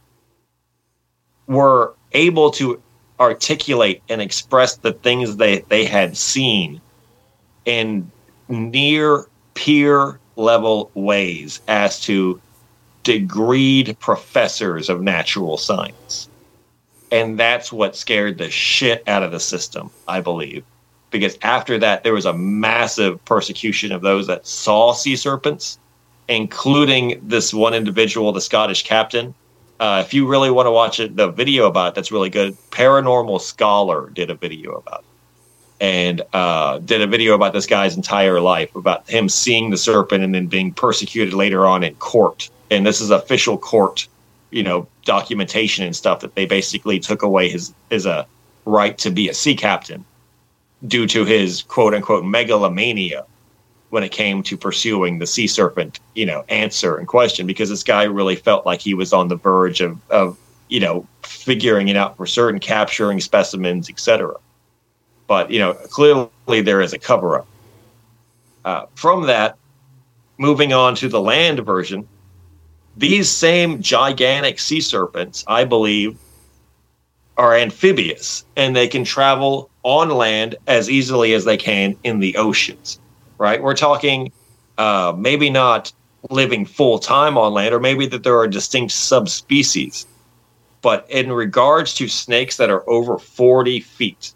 [SPEAKER 6] were able to articulate and express the things they had seen in near peer level ways as to degreed professors of natural science. And that's what scared the shit out of the system, I believe. Because after that, there was a massive persecution of those that saw sea serpents, including this one individual, the Scottish captain. If you really want to watch it, the video about it, that's really good. Paranormal Scholar did a video about it. And did a video about this guy's entire life, about him seeing the serpent and then being persecuted later on in court. And this is official court, documentation and stuff, that they basically took away his right to be a sea captain due to his quote unquote megalomania when it came to pursuing the sea serpent, answer and question, because this guy really felt like he was on the verge of figuring it out for certain, capturing specimens, etc. But, clearly there is a cover-up. From that, moving on to the land version, these same gigantic sea serpents, I believe, are amphibious, and they can travel on land as easily as they can in the oceans, right? We're talking maybe not living full time on land, or maybe that there are distinct subspecies. But in regards to snakes that are over 40 feet,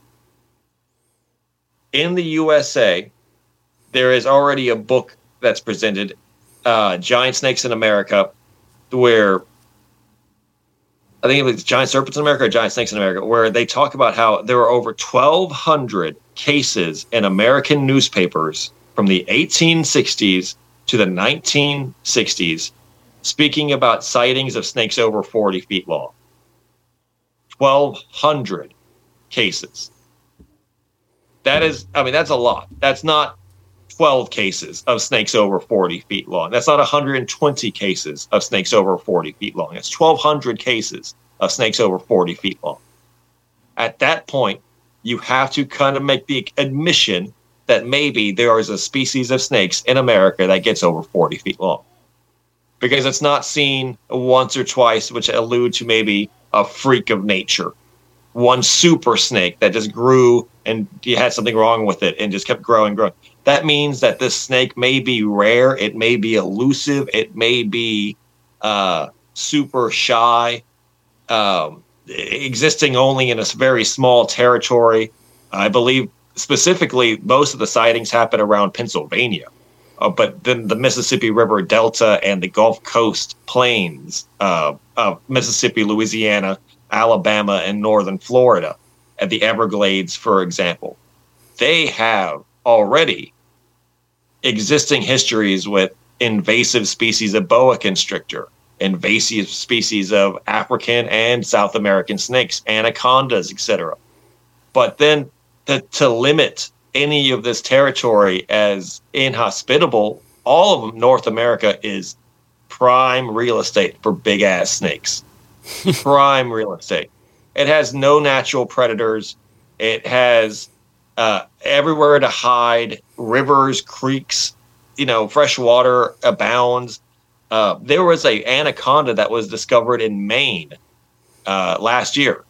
[SPEAKER 6] in the USA, there is already a book that's presented, Giant Snakes in America, where I think it was Giant Serpents in America or Giant Snakes in America, where they talk about how there were over 1,200 cases in American newspapers from the 1860s to the 1960s, speaking about sightings of snakes over 40 feet long. 1,200 cases. That's a lot. That's not 12 cases of snakes over 40 feet long. That's not 120 cases of snakes over 40 feet long. It's 1,200 cases of snakes over 40 feet long. At that point, you have to kind of make the admission that maybe there is a species of snakes in America that gets over 40 feet long. Because it's not seen once or twice, which allude to maybe a freak of nature. One super snake that just grew and you had something wrong with it and just kept growing. That means that this snake may be rare. It may be elusive. It may be super shy, existing only in a very small territory. I believe specifically most of the sightings happen around Pennsylvania. But then the Mississippi River Delta and the Gulf Coast plains of Mississippi, Louisiana, Alabama, and northern Florida, at the Everglades, for example, they have already existing histories with invasive species of boa constrictor, invasive species of African and South American snakes, anacondas, etc. But then to limit any of this territory as inhospitable, all of North America is prime real estate for big ass snakes. Prime real estate. It has no natural predators. It has everywhere to hide. Rivers, creeks, fresh water abounds. There was a anaconda that was discovered in Maine last year,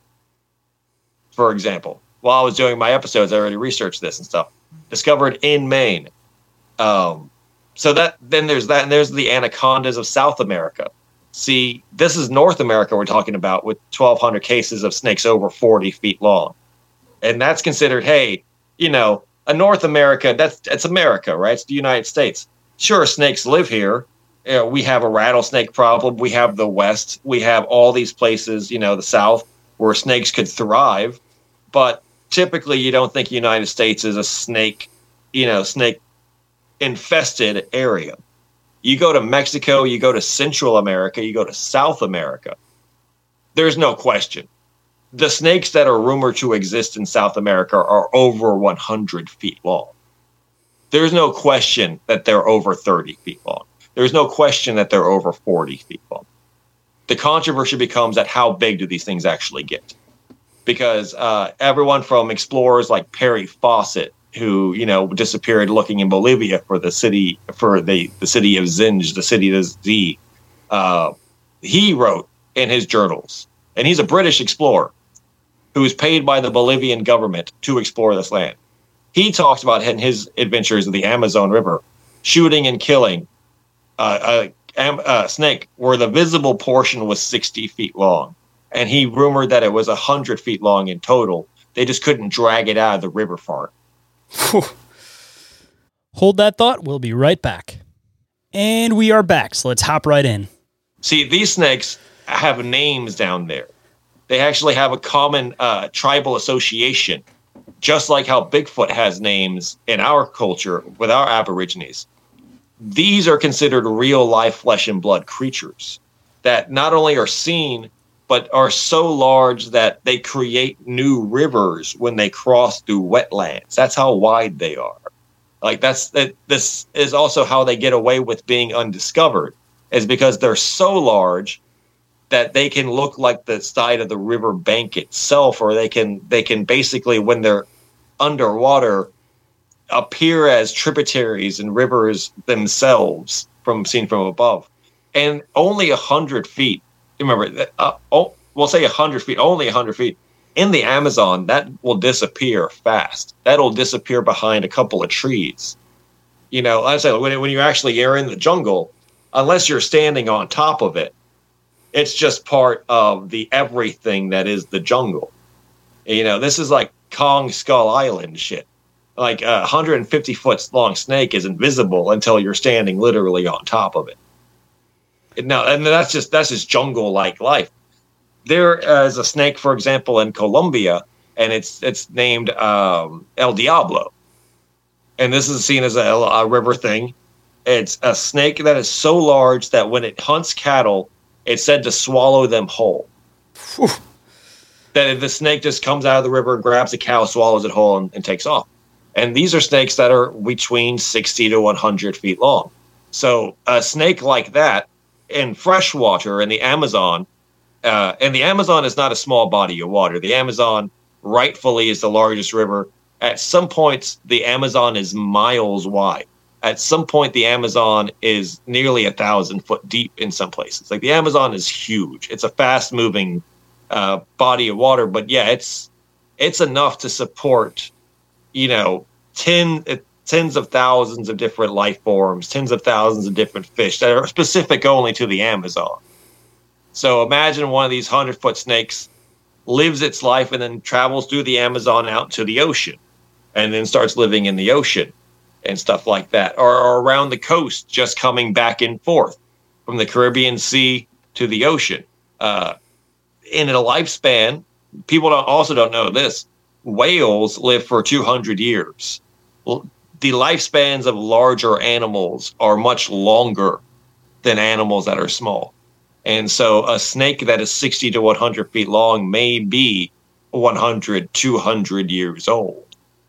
[SPEAKER 6] for example. While I was doing my episodes, I already researched this and stuff. Discovered in Maine. So there's that, and there's the anacondas of South America. See, this is North America we're talking about, with 1,200 cases of snakes over 40 feet long. And that's considered, hey, a North America, it's America, right? It's the United States. Sure, snakes live here. We have a rattlesnake problem. We have the West. We have all these places, the South, where snakes could thrive. But typically you don't think the United States is a snake infested area. You go to Mexico, you go to Central America, you go to South America. There's no question. The snakes that are rumored to exist in South America are over 100 feet long. There's no question that they're over 30 feet long. There's no question that they're over 40 feet long. The controversy becomes at how big do these things actually get? Because everyone from explorers like Perry Fawcett, who disappeared looking in Bolivia for the city of Zinj, the city of Z, he wrote in his journals, and he's a British explorer who was paid by the Bolivian government to explore this land. He talks about in his adventures of the Amazon River, shooting and killing a snake where the visible portion was 60 feet long. And he rumored that it was 100 feet long in total. They just couldn't drag it out of the river far.
[SPEAKER 5] Hold that thought. We'll be right back. And we are back, so let's hop right in.
[SPEAKER 6] See, these snakes have names down there. They actually have a common tribal association, just like how Bigfoot has names in our culture with our Aborigines. These are considered real-life flesh and blood creatures that not only are seen, but are so large that they create new rivers when they cross through wetlands. That's how wide they are. This is also how they get away with being undiscovered, is because they're so large that they can look like the side of the river bank itself, or they can basically, when they're underwater, appear as tributaries and rivers themselves seen from above. And only 100 feet. Remember, we'll say 100 feet, only 100 feet. In the Amazon, that will disappear fast. That'll disappear behind a couple of trees. You know, I say when you actually are in the jungle, unless you're standing on top of it, it's just part of the everything that is the jungle. You know, this is like Kong Skull Island shit. Like a 150-foot long snake is invisible until you're standing literally on top of it. No, and that's just jungle-like life. There is a snake, for example, in Colombia, and it's named El Diablo. And this is seen as a river thing. It's a snake that is so large that when it hunts cattle, it's said to swallow them whole. Whew. That if the snake just comes out of the river, grabs a cow, swallows it whole, and takes off. And these are snakes that are between 60 to 100 feet long. So a snake like that in freshwater in the Amazon, and the Amazon is not a small body of water. The Amazon rightfully is the largest river. At some points, the Amazon is miles wide. At some point, the Amazon is nearly 1,000 foot deep in some places. Like the Amazon is huge. It's a fast-moving body of water, but yeah, it's enough to support, you know, tens of thousands of different life forms, tens of thousands of different fish that are specific only to the Amazon. So imagine one of these 100-foot snakes lives its life and then travels through the Amazon out to the ocean and then starts living in the ocean and stuff like that, or around the coast, just coming back and forth from the Caribbean Sea to the ocean. In a lifespan, people also don't know this, whales live for 200 years. Well, the lifespans of larger animals are much longer than animals that are small. And so a snake that is 60 to 100 feet long may be 100, 200 years old,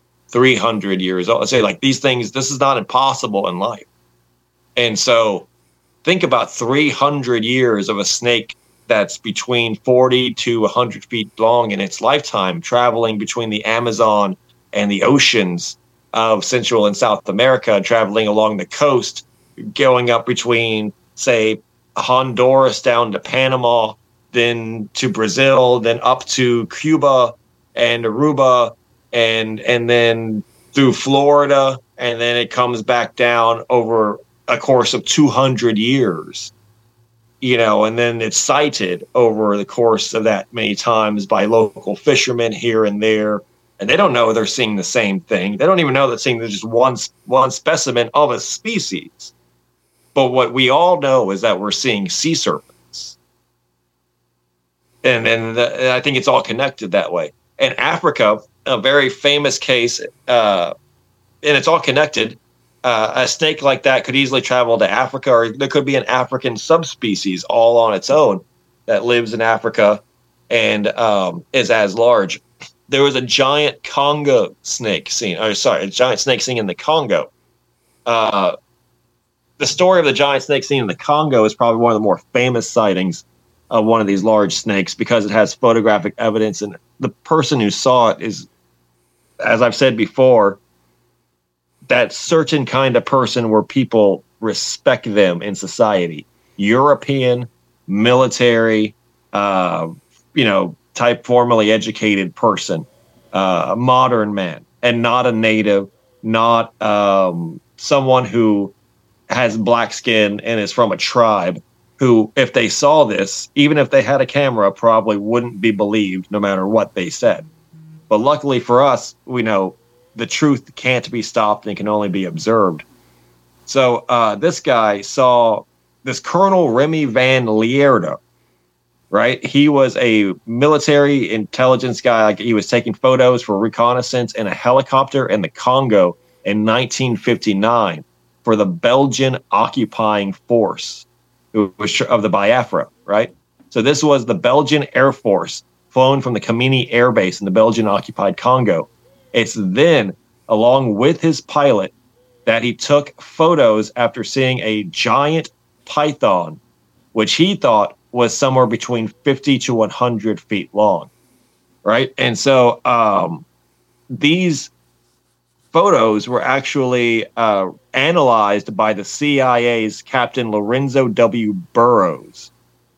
[SPEAKER 6] 300 years old. I say, like, these things, this is not impossible in life. And so think about 300 years of a snake that's between 40 to 100 feet long in its lifetime, traveling between the Amazon and the oceans of Central and South America, traveling along the coast, going up between, say, Honduras down to Panama, then to Brazil, then up to Cuba and Aruba, and then through Florida, and then it comes back down over a course of 200 years. You know, and then it's sighted over the course of that many times by local fishermen here and there. And they don't know they're seeing the same thing. They don't even know they're seeing just one specimen of a species. But what we all know is that we're seeing sea serpents. And I think it's all connected that way. In Africa, a very famous case, and it's all connected, a snake like that could easily travel to Africa, or there could be an African subspecies all on its own that lives in Africa and is as large. There was a giant Congo snake seen. A giant snake seen in the Congo. The story of the giant snake seen in the Congo is probably one of the more famous sightings of one of these large snakes because it has photographic evidence, and the person who saw it is, as I've said before, that certain kind of person where people respect them in society. European, military, type formally educated person, a modern man, and not a native, not someone who has black skin and is from a tribe who, if they saw this, even if they had a camera, probably wouldn't be believed no matter what they said. But luckily for us, we know the truth can't be stopped and can only be observed. So this guy saw this Colonel Remy Van Lierde, right? He was a military intelligence guy. Like, he was taking photos for reconnaissance in a helicopter in the Congo in 1959 for the Belgian occupying force of the Biafra, right? So this was the Belgian Air Force flown from the Kamini Air Base in the Belgian occupied Congo. It's then, along with his pilot, that he took photos after seeing a giant python, which he thought was somewhere between 50 to 100 feet long, right? And so these photos were actually analyzed by the CIA's Captain Lorenzo W. Burroughs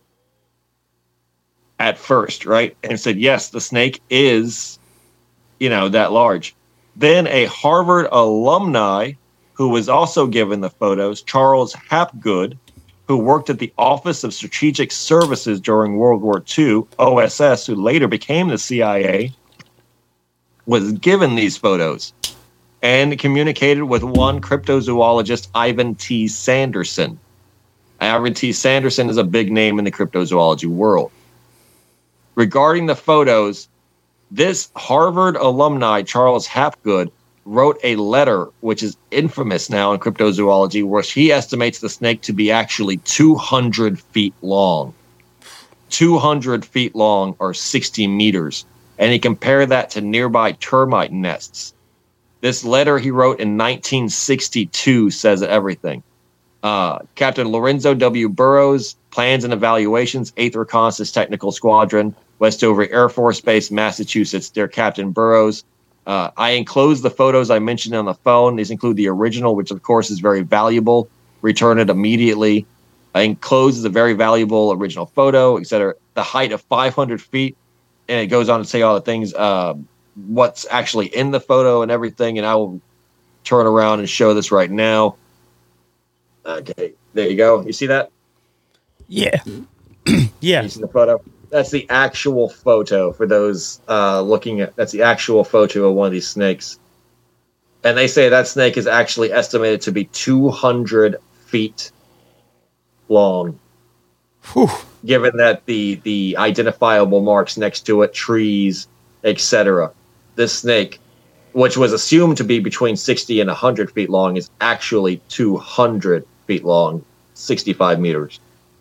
[SPEAKER 6] at first, right? And said, yes, the snake is, that large. Then a Harvard alumni who was also given the photos, Charles Hapgood, who worked at the Office of Strategic Services during World War II, OSS, who later became the CIA, was given these photos and communicated with one cryptozoologist, Ivan T. Sanderson. Ivan T. Sanderson is a big name in the cryptozoology world. Regarding the photos, this Harvard alumni, Charles Hapgood, wrote a letter, which is infamous now in cryptozoology, where he estimates the snake to be actually 200 feet long. 200 feet long, or 60 meters. And he compared that to nearby termite nests. This letter he wrote in 1962 says everything. Captain Lorenzo W. Burroughs, Plans and Evaluations, 8th Reconnaissance Technical Squadron, Westover Air Force Base, Massachusetts. Dear Captain Burroughs, I enclosed the photos I mentioned on the phone. These include the original, which of course is very valuable. Return it immediately. I enclosed the very valuable original photo, etc. The height of 500 feet. And it goes on to say all the things, what's actually in the photo and everything. And I will turn around and show this right now. Okay, there you go. You see that?
[SPEAKER 5] Yeah. Yeah.
[SPEAKER 6] You see the photo? That's the actual photo for those looking at. That's the actual photo of one of these snakes. And they say that snake is actually estimated to be 200 feet long.
[SPEAKER 5] Whew.
[SPEAKER 6] Given that the identifiable marks next to it, trees, etc. This snake, which was assumed to be between 60 and 100 feet long, is actually 200 feet long, 65 meters.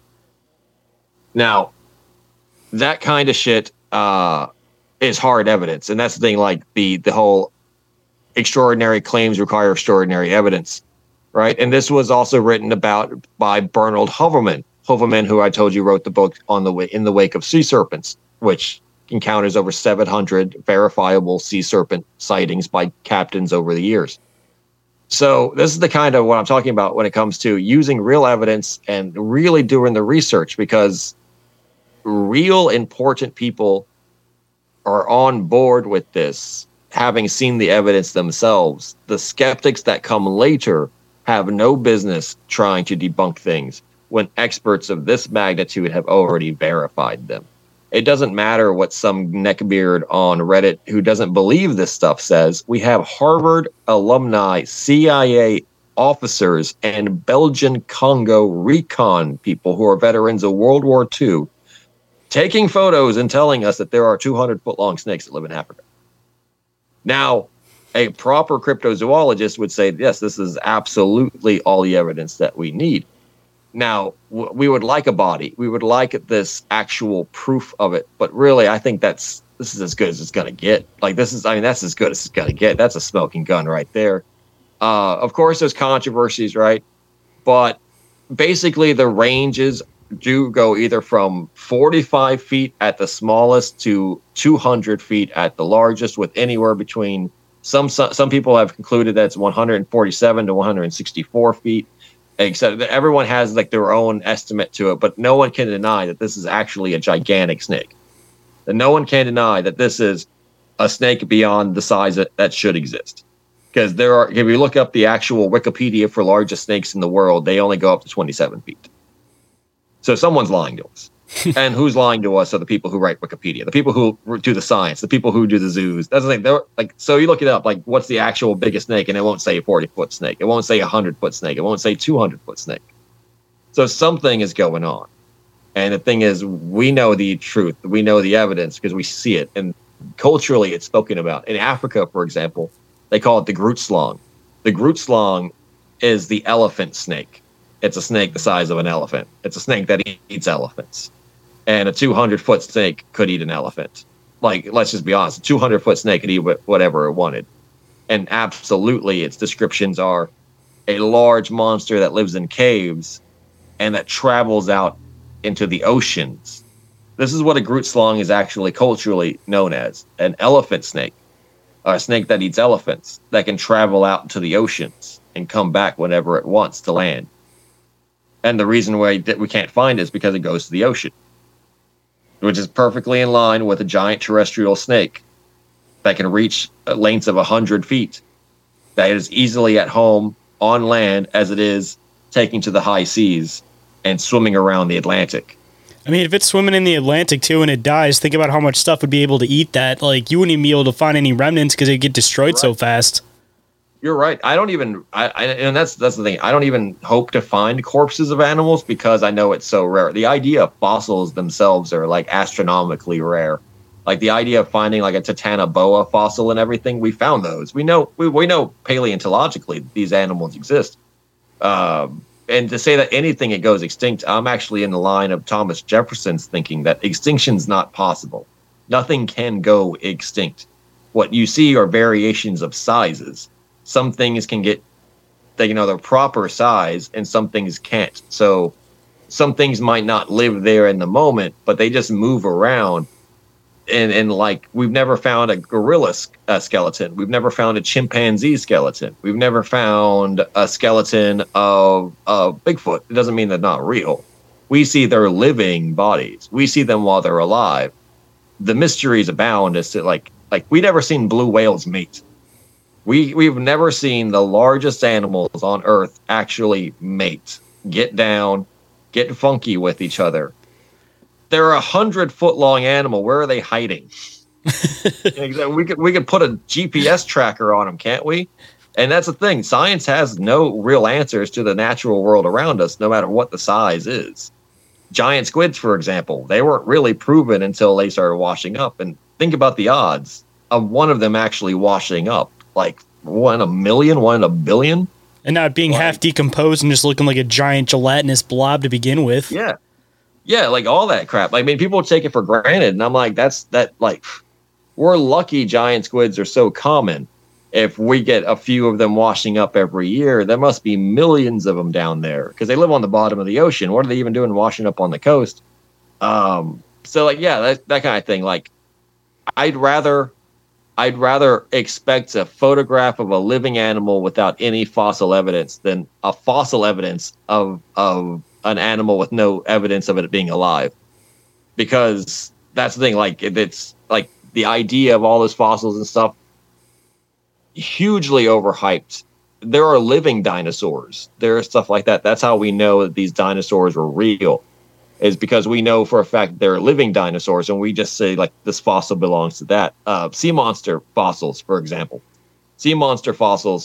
[SPEAKER 6] Now, that kind of shit is hard evidence. And that's the thing, like the whole extraordinary claims require extraordinary evidence, right? And this was also written about by Bernard Hoverman. Hoverman, who I told you wrote the book In the Wake of Sea Serpents, which encounters over 700 verifiable sea serpent sightings by captains over the years. So this is the kind of what I'm talking about when it comes to using real evidence and really doing the research, because real important people are on board with this, having seen the evidence themselves. The skeptics that come later have no business trying to debunk things when experts of this magnitude have already verified them. It doesn't matter what some neckbeard on Reddit who doesn't believe this stuff says. We have Harvard alumni, CIA officers, and Belgian Congo recon people who are veterans of World War II taking photos and telling us that there are 200-foot-long snakes that live in Africa. Now, a proper cryptozoologist would say, yes, this is absolutely all the evidence that we need. Now, we would like a body. We would like this actual proof of it. But really, I think this is as good as it's going to get. Like, that's as good as it's going to get. That's a smoking gun right there. Of course, there's controversies, right? But basically, the ranges do go either from 45 feet at the smallest to 200 feet at the largest, with anywhere between some people have concluded that it's 147 to 164 feet. Except that everyone has like their own estimate to it, but no one can deny that this is actually a gigantic snake. And no one can deny that this is a snake beyond the size that should exist. Because if you look up the actual Wikipedia for largest snakes in the world, they only go up to 27 feet. So someone's lying to us. And who's lying to us are the people who write Wikipedia, the people who do the science, the people who do the zoos. That's the thing. They're like, so you look it up, like, what's the actual biggest snake? And it won't say a 40-foot snake. It won't say a 100-foot snake. It won't say 200-foot snake. So something is going on. And the thing is, we know the truth. We know the evidence because we see it. And culturally, it's spoken about. In Africa, for example, they call it the Grootslong. The Grootslong is the elephant snake. It's a snake the size of an elephant. It's a snake that eats elephants. And a 200-foot snake could eat an elephant. Like, let's just be honest. A 200-foot snake could eat whatever it wanted. And absolutely, its descriptions are a large monster that lives in caves and that travels out into the oceans. This is what a Grootslong is actually culturally known as. An elephant snake. Or a snake that eats elephants that can travel out into the oceans and come back whenever it wants to land. And the reason why we can't find it is because it goes to the ocean, which is perfectly in line with a giant terrestrial snake that can reach lengths of 100 feet, that is easily at home on land as it is taking to the high seas and swimming around the Atlantic.
[SPEAKER 5] I mean, if it's swimming in the Atlantic too and it dies, think about how much stuff would be able to eat that. Like, you wouldn't even be able to find any remnants because it'd get destroyed so fast.
[SPEAKER 6] You're right. I don't even, and that's the thing. I don't even hope to find corpses of animals because I know it's so rare. The idea of fossils themselves are like astronomically rare. Like the idea of finding like a Titanoboa fossil and everything, we found those. We know paleontologically these animals exist. And to say that anything it goes extinct, I'm actually in the line of Thomas Jefferson's thinking that extinction's not possible. Nothing can go extinct. What you see are variations of sizes. Some things can get, their proper size, and some things can't. So some things might not live there in the moment, but they just move around. And like, we've never found a gorilla skeleton. We've never found a chimpanzee skeleton. We've never found a skeleton of Bigfoot. It doesn't mean they're not real. We see their living bodies. We see them while they're alive. The mysteries abound as to like we never seen blue whales mate. We've never seen the largest animals on Earth actually mate, get down, get funky with each other. They're 100-foot-long animal. Where are they hiding? We could put a GPS tracker on them, can't we? And that's the thing. Science has no real answers to the natural world around us, no matter what the size is. Giant squids, for example, they weren't really proven until they started washing up. And think about the odds of one of them actually washing up. Like 1 in a million, 1 in a billion.
[SPEAKER 5] And not being half decomposed and just looking like a giant gelatinous blob to begin with.
[SPEAKER 6] Yeah. Yeah, like all that crap. I mean, people take it for granted, and I'm like, we're lucky giant squids are so common. If we get a few of them washing up every year, there must be millions of them down there because they live on the bottom of the ocean. What are they even doing washing up on the coast? So like, yeah, that kind of thing. Like, I'd rather expect a photograph of a living animal without any fossil evidence than a fossil evidence of an animal with no evidence of it being alive, because that's the thing. Like, it's like the idea of all those fossils and stuff, hugely overhyped. There are living dinosaurs. There are stuff like that. That's how we know that these dinosaurs were real, is because we know for a fact they're living dinosaurs, and we just say like this fossil belongs to that. Sea monster fossils, for example. Sea monster fossils.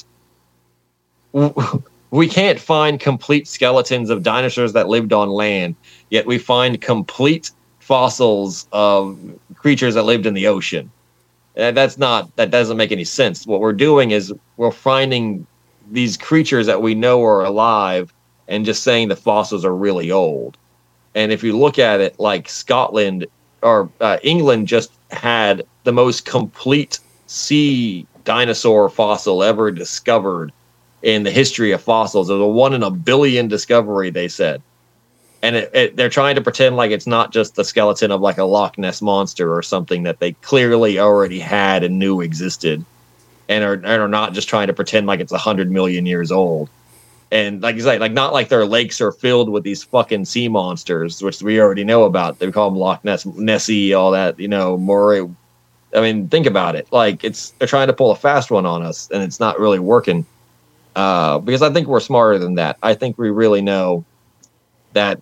[SPEAKER 6] We can't find complete skeletons of dinosaurs that lived on land, yet we find complete fossils of creatures that lived in the ocean. That doesn't make any sense. What we're doing is we're finding these creatures that we know are alive and just saying the fossils are really old. And if you look at it, like Scotland or England just had the most complete sea dinosaur fossil ever discovered in the history of fossils. It was a 1 in a billion discovery, they said. And they're trying to pretend like it's not just the skeleton of like a Loch Ness monster or something that they clearly already had and knew existed, and are not just trying to pretend like it's 100 million years old. And like you say, like not like their lakes are filled with these fucking sea monsters, which we already know about. They call them Loch Ness, Nessie, all that, Moray. I mean, think about it. Like they're trying to pull a fast one on us, and it's not really working. Because I think we're smarter than that. I think we really know that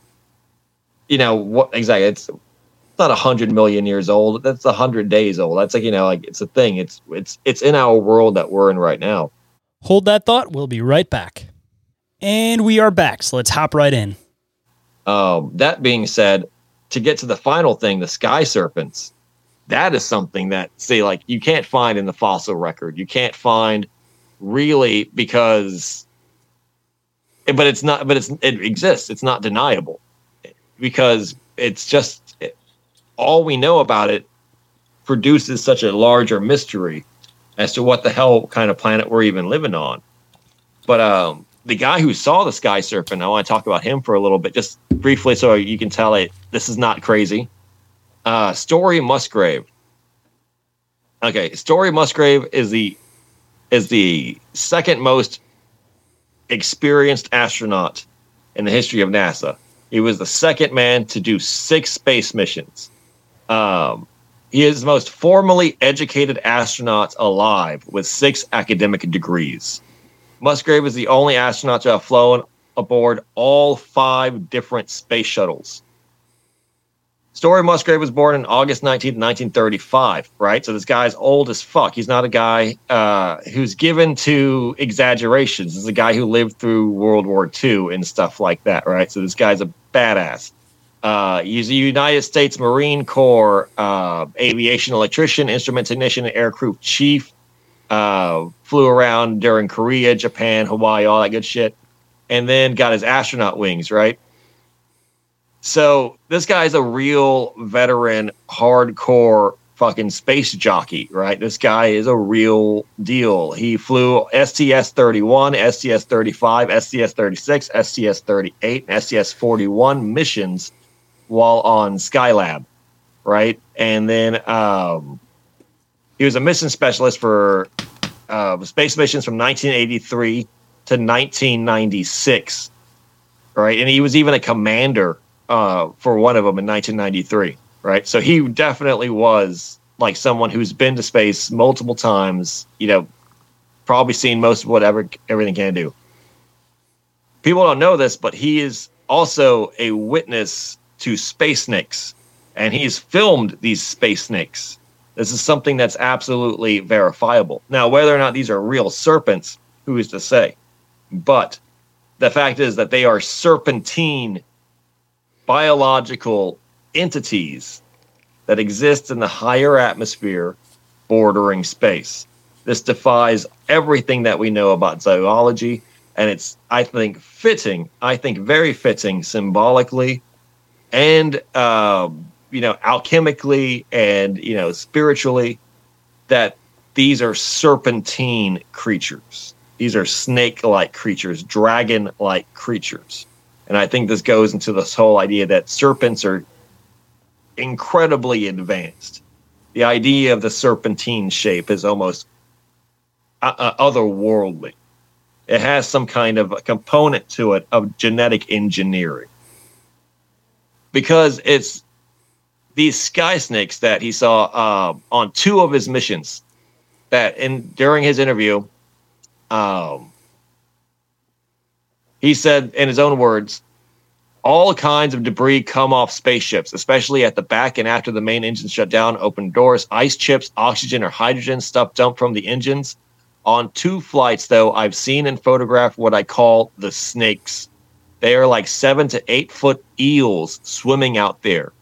[SPEAKER 6] what exactly. It's not 100 million years old. That's 100 days old. That's like, like it's a thing. It's in our world that we're in right now.
[SPEAKER 5] Hold that thought. We'll be right back. And we are back. So let's hop right in.
[SPEAKER 6] That being said, to get to the final thing, the sky serpents, that is something that, say, like you can't find in the fossil record. You can't find really because, it exists. It's not deniable because it's just all we know about it produces such a larger mystery as to what the hell kind of planet we're even living on. But the guy who saw the sky serpent, I want to talk about him for a little bit, just briefly, so you can tell this is not crazy. Story Musgrave. Okay, Story Musgrave is the second most experienced astronaut in the history of NASA. He was the second man to do 6 space missions. He is the most formally educated astronaut alive with 6 academic degrees. Musgrave is the only astronaut to have flown aboard all 5 different space shuttles. Story Musgrave was born on August 19th, 1935, right? So this guy's old as fuck. He's not a guy who's given to exaggerations. This is a guy who lived through World War II and stuff like that, right? So this guy's a badass. He's a United States Marine Corps aviation electrician, instrument technician, and aircrew chief. Flew around during Korea, Japan, Hawaii, all that good shit. And then got his astronaut wings, right? So this guy's a real veteran, hardcore fucking space jockey, right? This guy is a real deal. He flew STS-31, STS-35, STS-36, STS-38, and STS-41 missions while on Skylab, right? And then he was a mission specialist for space missions from 1983 to 1996, right? And he was even a commander for one of them in 1993, right? So he definitely was like someone who's been to space multiple times, probably seen most of whatever everything can do. People don't know this, but he is also a witness to space snakes, and he's filmed these space snakes. This is something that's absolutely verifiable. Now, whether or not these are real serpents, who is to say? But the fact is that they are serpentine biological entities that exist in the higher atmosphere bordering space. This defies everything that we know about zoology, and it's, I think, very fitting symbolically and, alchemically and, spiritually, that these are serpentine creatures. These are snake-like creatures, dragon-like creatures. And I think this goes into this whole idea that serpents are incredibly advanced. The idea of the serpentine shape is almost otherworldly. It has some kind of a component to it of genetic engineering. Because it's these sky snakes that he saw on 2 of his missions that during his interview, he said, in his own words, all kinds of debris come off spaceships, especially at the back and after the main engines shut down, open doors, ice chips, oxygen or hydrogen, stuff dumped from the engines. On 2 flights, though, I've seen and photographed what I call the snakes. They are like 7 to 8 foot eels swimming out there.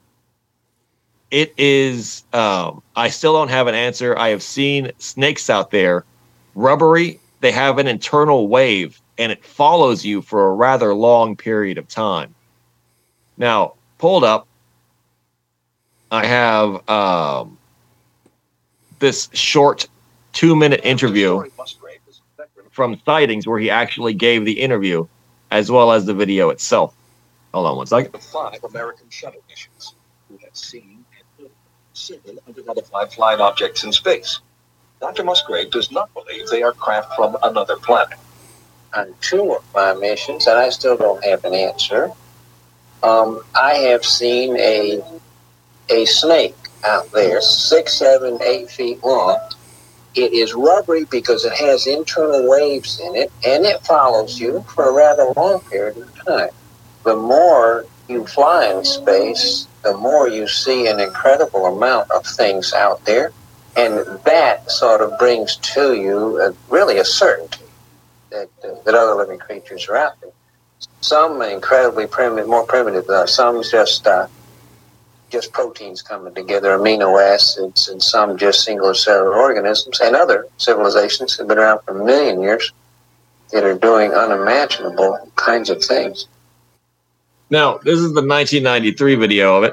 [SPEAKER 6] It is, I still don't have an answer. I have seen snakes out there, rubbery. They have an internal wave, and it follows you for a rather long period of time. Now, pulled up, I have this short 2-minute interview from Sightings where he actually gave the interview, as well as the video itself. Hold on one second.
[SPEAKER 8] The 5 American shuttle missions who have seen and several unidentified flying objects in space. Dr. Musgrave does not believe they are craft from another planet.
[SPEAKER 9] On 2 of my missions, and I still don't have an answer, I have seen a snake out there, 6, 7, 8 feet long. It is rubbery because it has internal waves in it, and it follows you for a rather long period of time. The more you fly in space, the more you see an incredible amount of things out there, and that sort of brings to you really a certainty that other living creatures are out there. Some incredibly primitive, more primitive, some just proteins coming together, amino acids, and some just single cellular organisms, and other civilizations have been around for a million years that are doing unimaginable kinds of things.
[SPEAKER 6] Now, this is the 1993 video of it.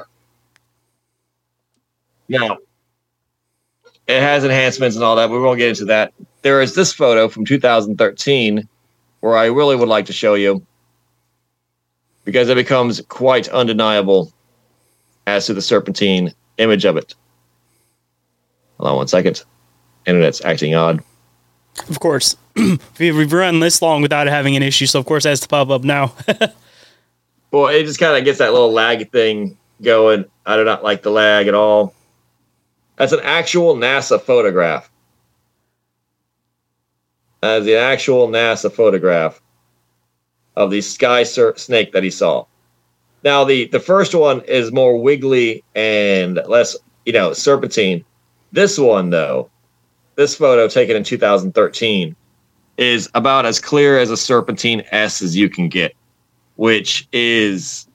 [SPEAKER 6] Now, it has enhancements and all that, but we won't get into that. There is this photo from 2013 where I really would like to show you because it becomes quite undeniable as to the serpentine image of it. Hold on one second. Internet's acting odd.
[SPEAKER 5] Of course. We've run this long without having an issue, so of course it has to pop up now.
[SPEAKER 6] Well, it just kind of gets that little lag thing going. I do not like the lag at all. That's an actual NASA photograph. the actual NASA photograph of the sky snake that he saw. Now, the first one is more wiggly and less, serpentine. This one, though, this photo taken in 2013, is about as clear as a serpentine S as you can get, which is,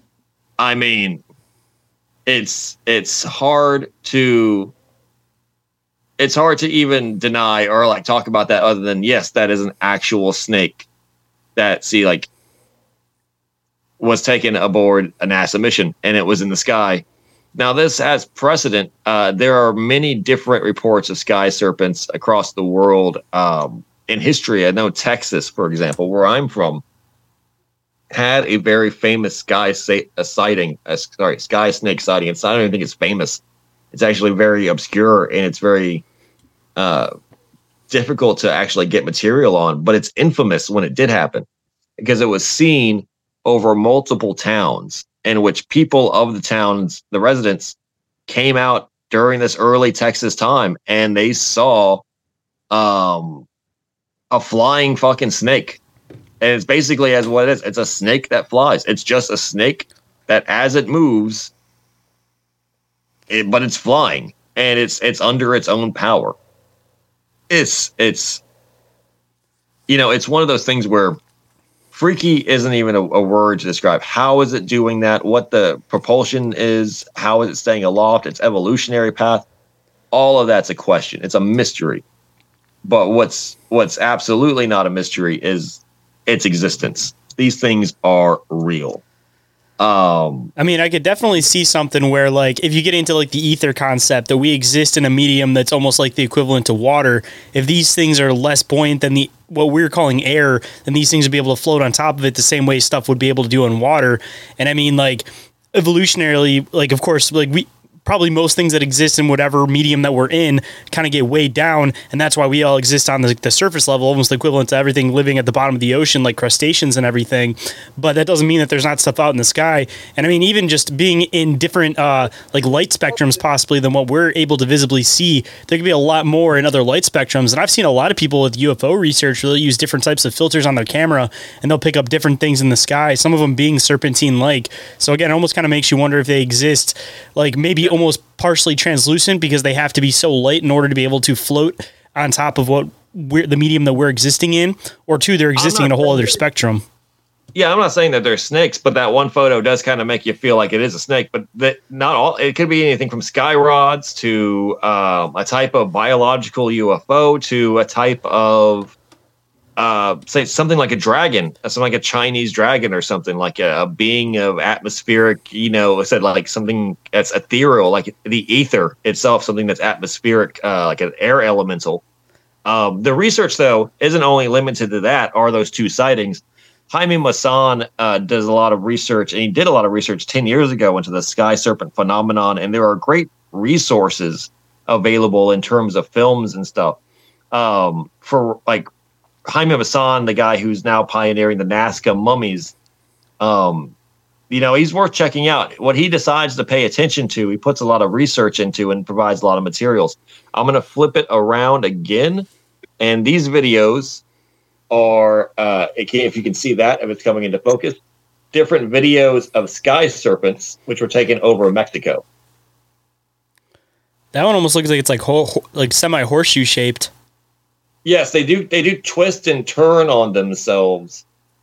[SPEAKER 6] it's hard to even deny or like talk about that other than, yes, that is an actual snake that was taken aboard a NASA mission and it was in the sky. Now, this has precedent. There are many different reports of sky serpents across the world in history. I know Texas, for example, where I'm from, had a very famous sky snake sighting. It's not, I don't even think it's famous. It's actually very obscure and it's very difficult to actually get material on. But it's infamous when it did happen because it was seen over multiple towns in which people of the towns, the residents, came out during this early Texas time and they saw a flying fucking snake. And it's basically as what it is. It's a snake that flies. It's just a snake that as it moves, but it's flying and it's under its own power. It's one of those things where freaky isn't even a word to describe. How is it doing that? What the propulsion is? How is it staying aloft? Its evolutionary path? All of that's a question. It's a mystery. But what's absolutely not a mystery is its existence. These things are real.
[SPEAKER 5] I could definitely see something where, like, if you get into like the ether concept that we exist in a medium that's almost like the equivalent to water, if these things are less buoyant than what we're calling air, then these things would be able to float on top of it the same way stuff would be able to do in water. And evolutionarily, like, of course, like probably most things that exist in whatever medium that we're in kind of get weighed down, and that's why we all exist on the surface level, almost equivalent to everything living at the bottom of the ocean, like crustaceans and everything. But that doesn't mean that there's not stuff out in the sky. And even just being in different like light spectrums possibly than what we're able to visibly see, there could be a lot more in other light spectrums. And I've seen a lot of people with UFO research really use different types of filters on their camera, and they'll pick up different things in the sky, some of them being serpentine-like. So again, it almost kind of makes you wonder if they exist, like maybe almost partially translucent because they have to be so light in order to be able to float on top of the medium that we're existing in, or two, they're existing in a whole other spectrum.
[SPEAKER 6] Yeah, I'm not saying that they're snakes, but that one photo does kind of make you feel like it is a snake. But not all. It could be anything from sky rods to a type of biological UFO to a type of say something like a dragon, something like a Chinese dragon or something, like a being of atmospheric, I said, like something that's ethereal, like the ether itself, something that's atmospheric, like an air elemental. The research, though, isn't only limited to that, are those two sightings. Jaime Maussan does a lot of research, and he did a lot of research 10 years ago into the sky serpent phenomenon, and there are great resources available in terms of films and stuff for like Jaime Maussan, the guy who's now pioneering the Nazca mummies, he's worth checking out. What he decides to pay attention to, he puts a lot of research into and provides a lot of materials. I'm going to flip it around again. And these videos are, if you can see that, if it's coming into focus, different videos of sky serpents, which were taken over Mexico.
[SPEAKER 5] That one almost looks like it's like semi-horseshoe shaped.
[SPEAKER 6] Yes, they do. They do twist and turn on themselves,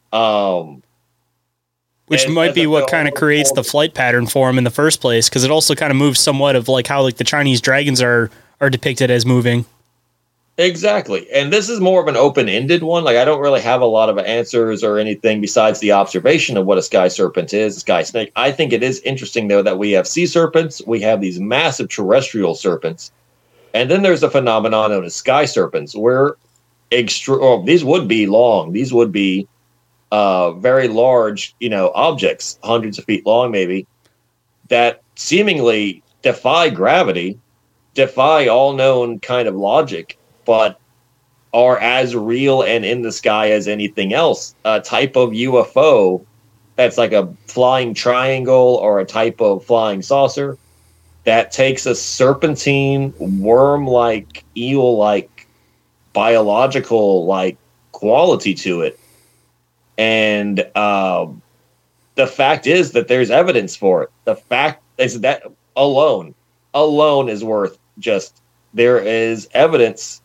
[SPEAKER 5] which might be what kind of creates the flight pattern for them in the first place, because it also kind of moves somewhat of like how like the Chinese dragons are depicted as moving.
[SPEAKER 6] Exactly, and this is more of an open-ended one. Like I don't really have a lot of answers or anything besides the observation of what a sky serpent is, a sky snake. I think it is interesting though that we have sea serpents, we have these massive terrestrial serpents. And then there's a phenomenon known as sky serpents, where these would be long. These would be very large, objects, hundreds of feet long, maybe, that seemingly defy gravity, defy all known kind of logic, but are as real and in the sky as anything else. A type of UFO that's like a flying triangle or a type of flying saucer that takes a serpentine, worm-like, eel-like biological like quality to it. And the fact is that there's evidence for it. The fact is that alone is worth just, there is evidence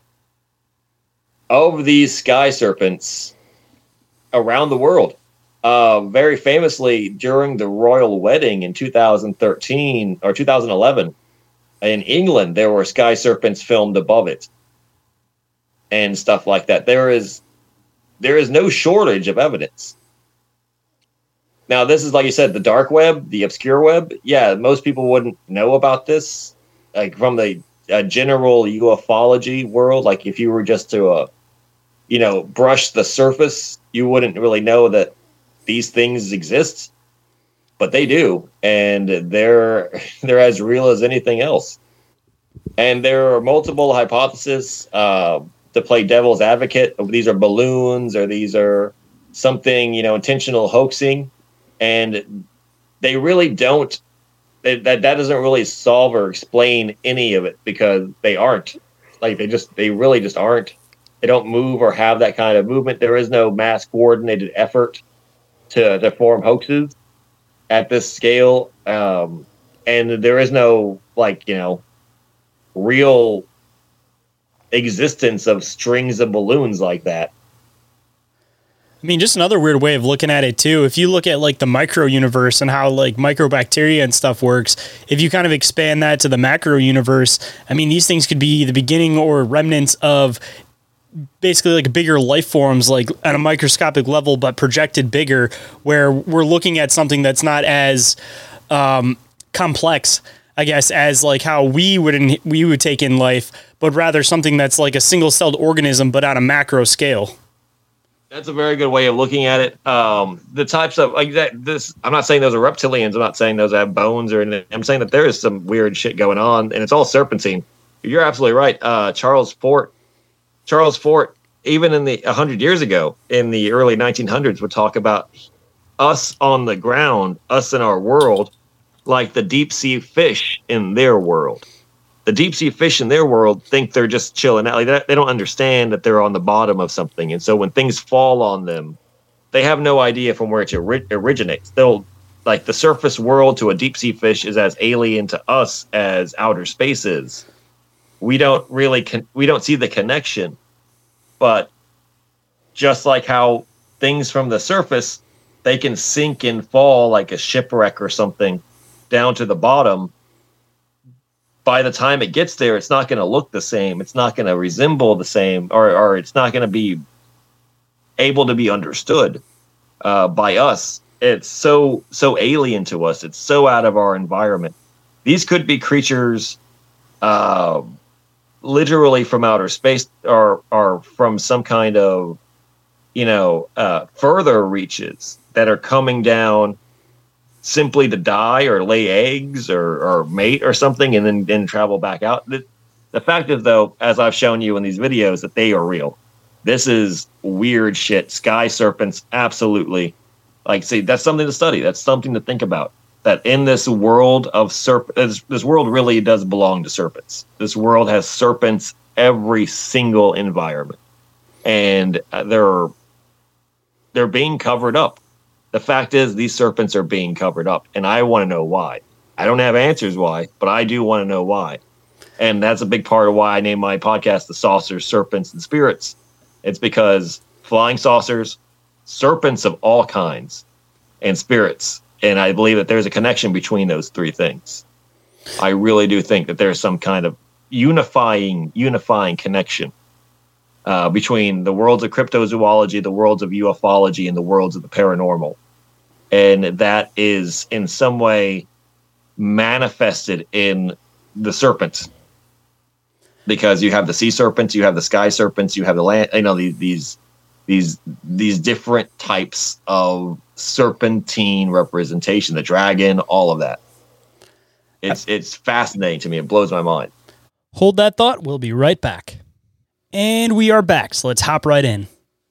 [SPEAKER 6] of these sky serpents around the world. Very famously, during the royal wedding in 2013 or 2011 in England, there were sky serpents filmed above it and stuff like that. There is no shortage of evidence. Now, this is, like you said, the dark web, the obscure web. Yeah, most people wouldn't know about this, like from the general ufology world. Like if you were just to, brush the surface, you wouldn't really know that these things exist, but they do, and they're as real as anything else. And there are multiple hypotheses to play devil's advocate. These are balloons, or these are something, intentional hoaxing, and they really don't. That doesn't really solve or explain any of it, because they aren't. Like they really just aren't. They don't move or have that kind of movement. There is no mass coordinated effort to form hoaxes at this scale, and there is no real existence of strings of balloons like that.
[SPEAKER 5] I mean, just another weird way of looking at it too. If you look at like the micro universe and how like microbacteria and stuff works, if you kind of expand that to the macro universe, I mean, these things could be the beginning or remnants of basically like bigger life forms, like at a microscopic level, but projected bigger, where we're looking at something that's not as complex, I guess, as like how we would take in life, but rather something that's like a single-celled organism, but on a macro scale.
[SPEAKER 6] That's a very good way of looking at it. The types of like that. I'm not saying those are reptilians. I'm not saying those have bones or anything. I'm saying that there is some weird shit going on, and it's all serpentine. You're absolutely right. Charles Fort, even in 100 years ago, in the early 1900s, would talk about us on the ground, us in our world, like the deep sea fish in their world. The deep sea fish in their world think they're just chilling out. Like they don't understand that they're on the bottom of something. And so when things fall on them, they have no idea from where it originates. They'll, like, the surface world to a deep sea fish is as alien to us as outer space is. We don't really we don't see the connection. But just like how things from the surface, they can sink and fall like a shipwreck or something down to the bottom. By the time it gets there, it's not going to look the same. It's not going to resemble the same, or it's not going to be able to be understood by us. It's so alien to us. It's so out of our environment. These could be creatures literally from outer space, or from some kind of, further reaches that are coming down simply to die or lay eggs or mate or something, and then travel back out. The fact is, though, as I've shown you in these videos, that they are real. This is weird shit. Sky serpents, absolutely. Like, see, that's something to study. That's something to think about. That in this world of serpents, this world really does belong to serpents. This world has serpents every single environment, and they're being covered up. The fact is, these serpents are being covered up, and I want to know why. I don't have answers why, but I do want to know why. And that's a big part of why I named my podcast The Saucers, Serpents, and Spirits. It's because flying saucers, serpents of all kinds, and spirits. And I believe that there's a connection between those three things. I really do think that there's some kind of unifying connection between the worlds of cryptozoology, the worlds of ufology, and the worlds of the paranormal. And that is in some way manifested in the serpent. Because you have the sea serpents, you have the sky serpents, you have the land, these different types of serpentine representation, the dragon, all of that. It's fascinating to me. It blows my mind.
[SPEAKER 5] Hold that thought. We'll be right back. And we are back, so let's hop right in.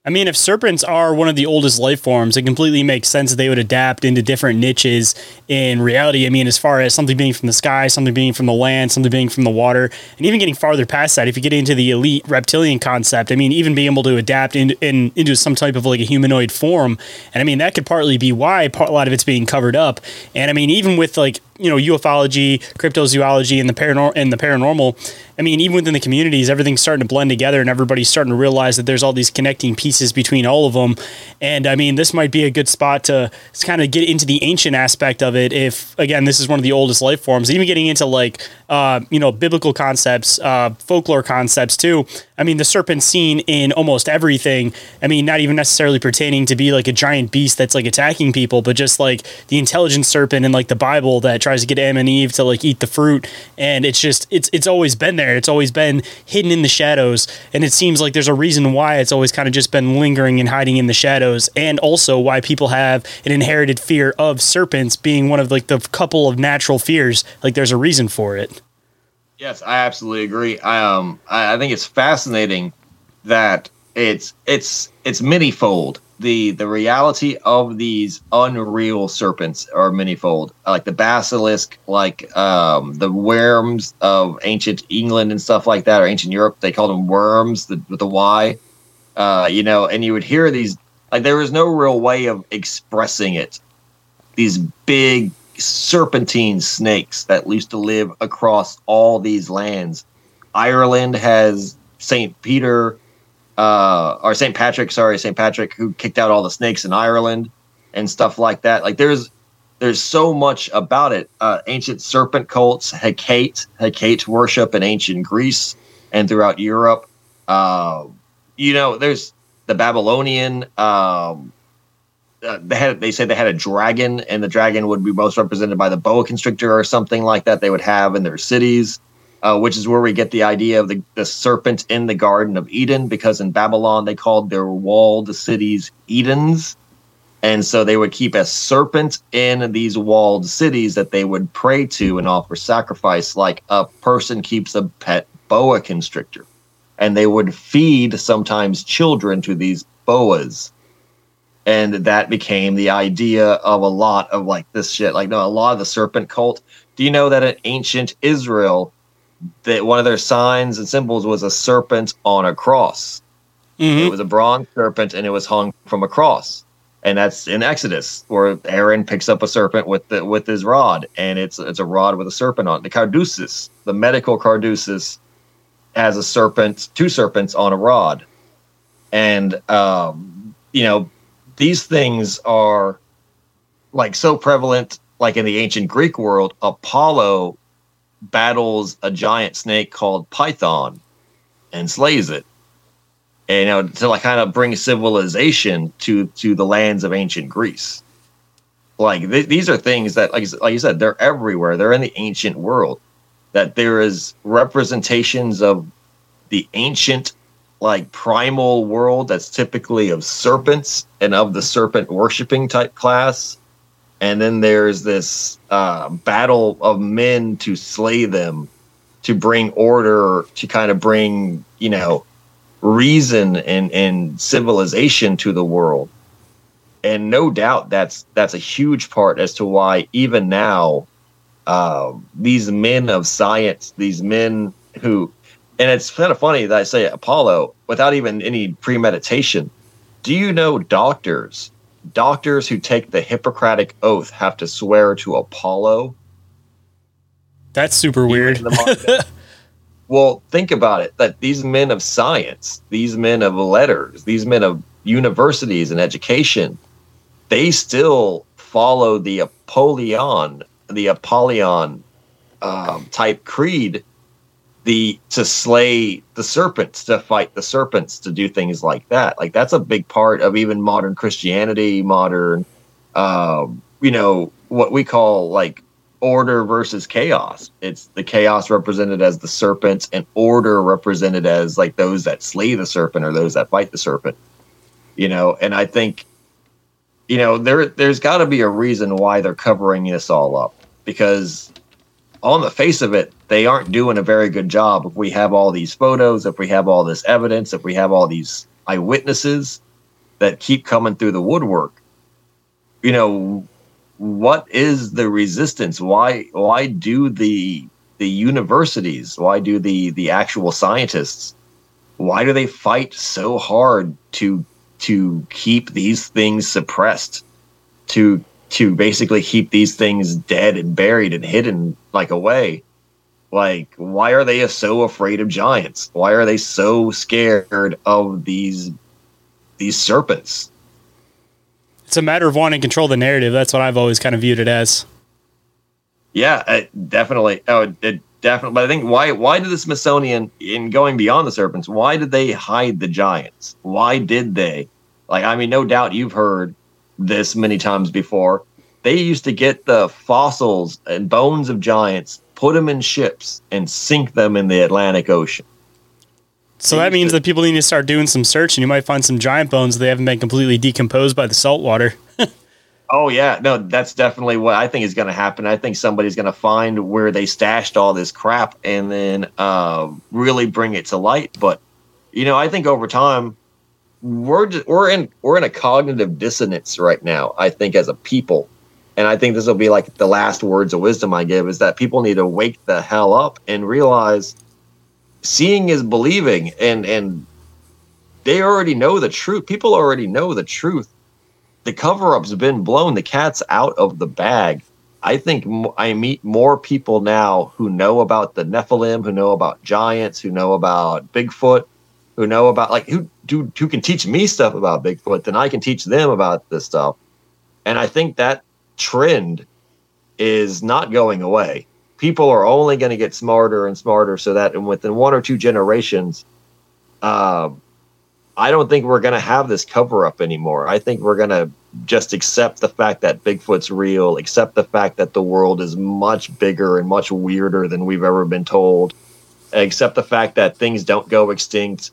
[SPEAKER 5] I mean, if serpents are one of the oldest life forms, it completely makes sense that they would adapt into different niches in reality. I mean, as far as something being from the sky, something being from the land, something being from the water, and even getting farther past that, if you get into the elite reptilian concept, I mean, even being able to adapt into some type of like a humanoid form. And I mean, that could partly be why a lot of it's being covered up. And I mean, even with like, you know, ufology, cryptozoology, and the paranormal, I mean, even within the communities, everything's starting to blend together and everybody's starting to realize that there's all these connecting pieces between all of them. And I mean, this might be a good spot to kind of get into the ancient aspect of it. If, again, this is one of the oldest life forms, even getting into like, you know, biblical concepts, folklore concepts too. I mean, the serpent's seen in almost everything. I mean, not even necessarily pertaining to be like a giant beast that's like attacking people, but just like the intelligent serpent in like the Bible that tries to get Adam and Eve to like eat the fruit. And it's just, it's always been there. It's always been hidden in the shadows. And it seems like there's a reason why it's always kind of just been lingering and hiding in the shadows. And also why people have an inherited fear of serpents being one of like the couple of natural fears. Like there's a reason for it.
[SPEAKER 6] Yes, I absolutely agree. I think it's fascinating that it's manyfold. The reality of these unreal serpents are manyfold, like the basilisk, like the worms of ancient England and stuff like that, or ancient Europe. They called them worms with the Y. You know, and you would hear these, like there was no real way of expressing it. These big serpentine snakes that used to live across all these lands. Ireland has St. Patrick, who kicked out all the snakes in Ireland and stuff like that. Like there's so much about it. Ancient serpent cults, Hecate worship in ancient Greece and throughout Europe. You know, there's the Babylonian, they said they had a dragon, and the dragon would be most represented by the boa constrictor or something like that they would have in their cities, which is where we get the idea of the serpent in the Garden of Eden, because in Babylon they called their walled cities Edens. And so they would keep a serpent in these walled cities that they would pray to and offer sacrifice, like a person keeps a pet boa constrictor. And they would feed sometimes children to these boas. And that became the idea of a lot of like this shit. Like, no, a lot of the serpent cult. Do you know that in ancient Israel, that one of their signs and symbols was a serpent on a cross? Mm-hmm. It was a bronze serpent, and it was hung from a cross. And that's in Exodus, where Aaron picks up a serpent with his rod, and it's a rod with a serpent on it. The Caduceus, the medical Caduceus, has a serpent, two serpents on a rod, and you know. These things are like so prevalent, like in the ancient Greek world. Apollo battles a giant snake called Python and slays it. And, you know, to like kind of bring civilization to the lands of ancient Greece. Like these are things that, like you said, they're everywhere. They're in the ancient world. That there is representations of the ancient, like primal world that's typically of serpents and of the serpent worshipping type class. And then there's this battle of men to slay them, to bring order, to kind of bring, you know, reason and civilization to the world. And no doubt that's a huge part as to why even now these men of science, these men who, and it's kind of funny that I say Apollo without even any premeditation. Do you know doctors who take the Hippocratic Oath have to swear to Apollo?
[SPEAKER 5] That's super weird.
[SPEAKER 6] Well, think about it, that these men of science, these men of letters, these men of universities and education, they still follow the Apollyon type creed, to slay the serpents, to fight the serpents, to do things like that. Like that's a big part of even modern Christianity, modern, you know, what we call like order versus chaos. It's the chaos represented as the serpent, and order represented as like those that slay the serpent or those that fight the serpent. You know, and I think, you know, there's got to be a reason why they're covering this all up, because on the face of it, they aren't doing a very good job. If we have all these photos, if we have all this evidence, if we have all these eyewitnesses, that keep coming through the woodwork. You know, what is the resistance? Why do the universities, why do the actual scientists, why do they fight so hard to keep these things suppressed, to basically keep these things dead and buried and hidden like away? Like, why are they so afraid of giants? Why are they so scared of these serpents?
[SPEAKER 5] It's a matter of wanting to control the narrative. That's what I've always kind of viewed it as.
[SPEAKER 6] Yeah, definitely. Definitely. But I think why did the Smithsonian, in going beyond the serpents, why did they hide the giants? Why did they? Like, I mean, no doubt you've heard this many times before. They used to get the fossils and bones of giants, put them in ships, and sink them in the Atlantic Ocean.
[SPEAKER 5] So that means that people need to start doing some search, and you might find some giant bones that haven't been completely decomposed by the salt water.
[SPEAKER 6] Oh, yeah. No, that's definitely what I think is going to happen. I think somebody's going to find where they stashed all this crap and then really bring it to light. But, you know, I think over time, we're in a cognitive dissonance right now, I think, as a people. And I think this will be like the last words of wisdom I give, is that people need to wake the hell up and realize seeing is believing. And they already know the truth. People already know the truth. The cover-up's been blown. The cat's out of the bag. I think I meet more people now who know about the Nephilim, who know about giants, who know about Bigfoot, who know about, like, who can teach me stuff about Bigfoot than I can teach them about this stuff. And I think that trend is not going away. People are only going to get smarter and smarter, so that within 1 or 2 generations, I don't think we're going to have this cover-up anymore. I think we're going to just accept the fact that Bigfoot's real, accept the fact that the world is much bigger and much weirder than we've ever been told, accept the fact that things don't go extinct.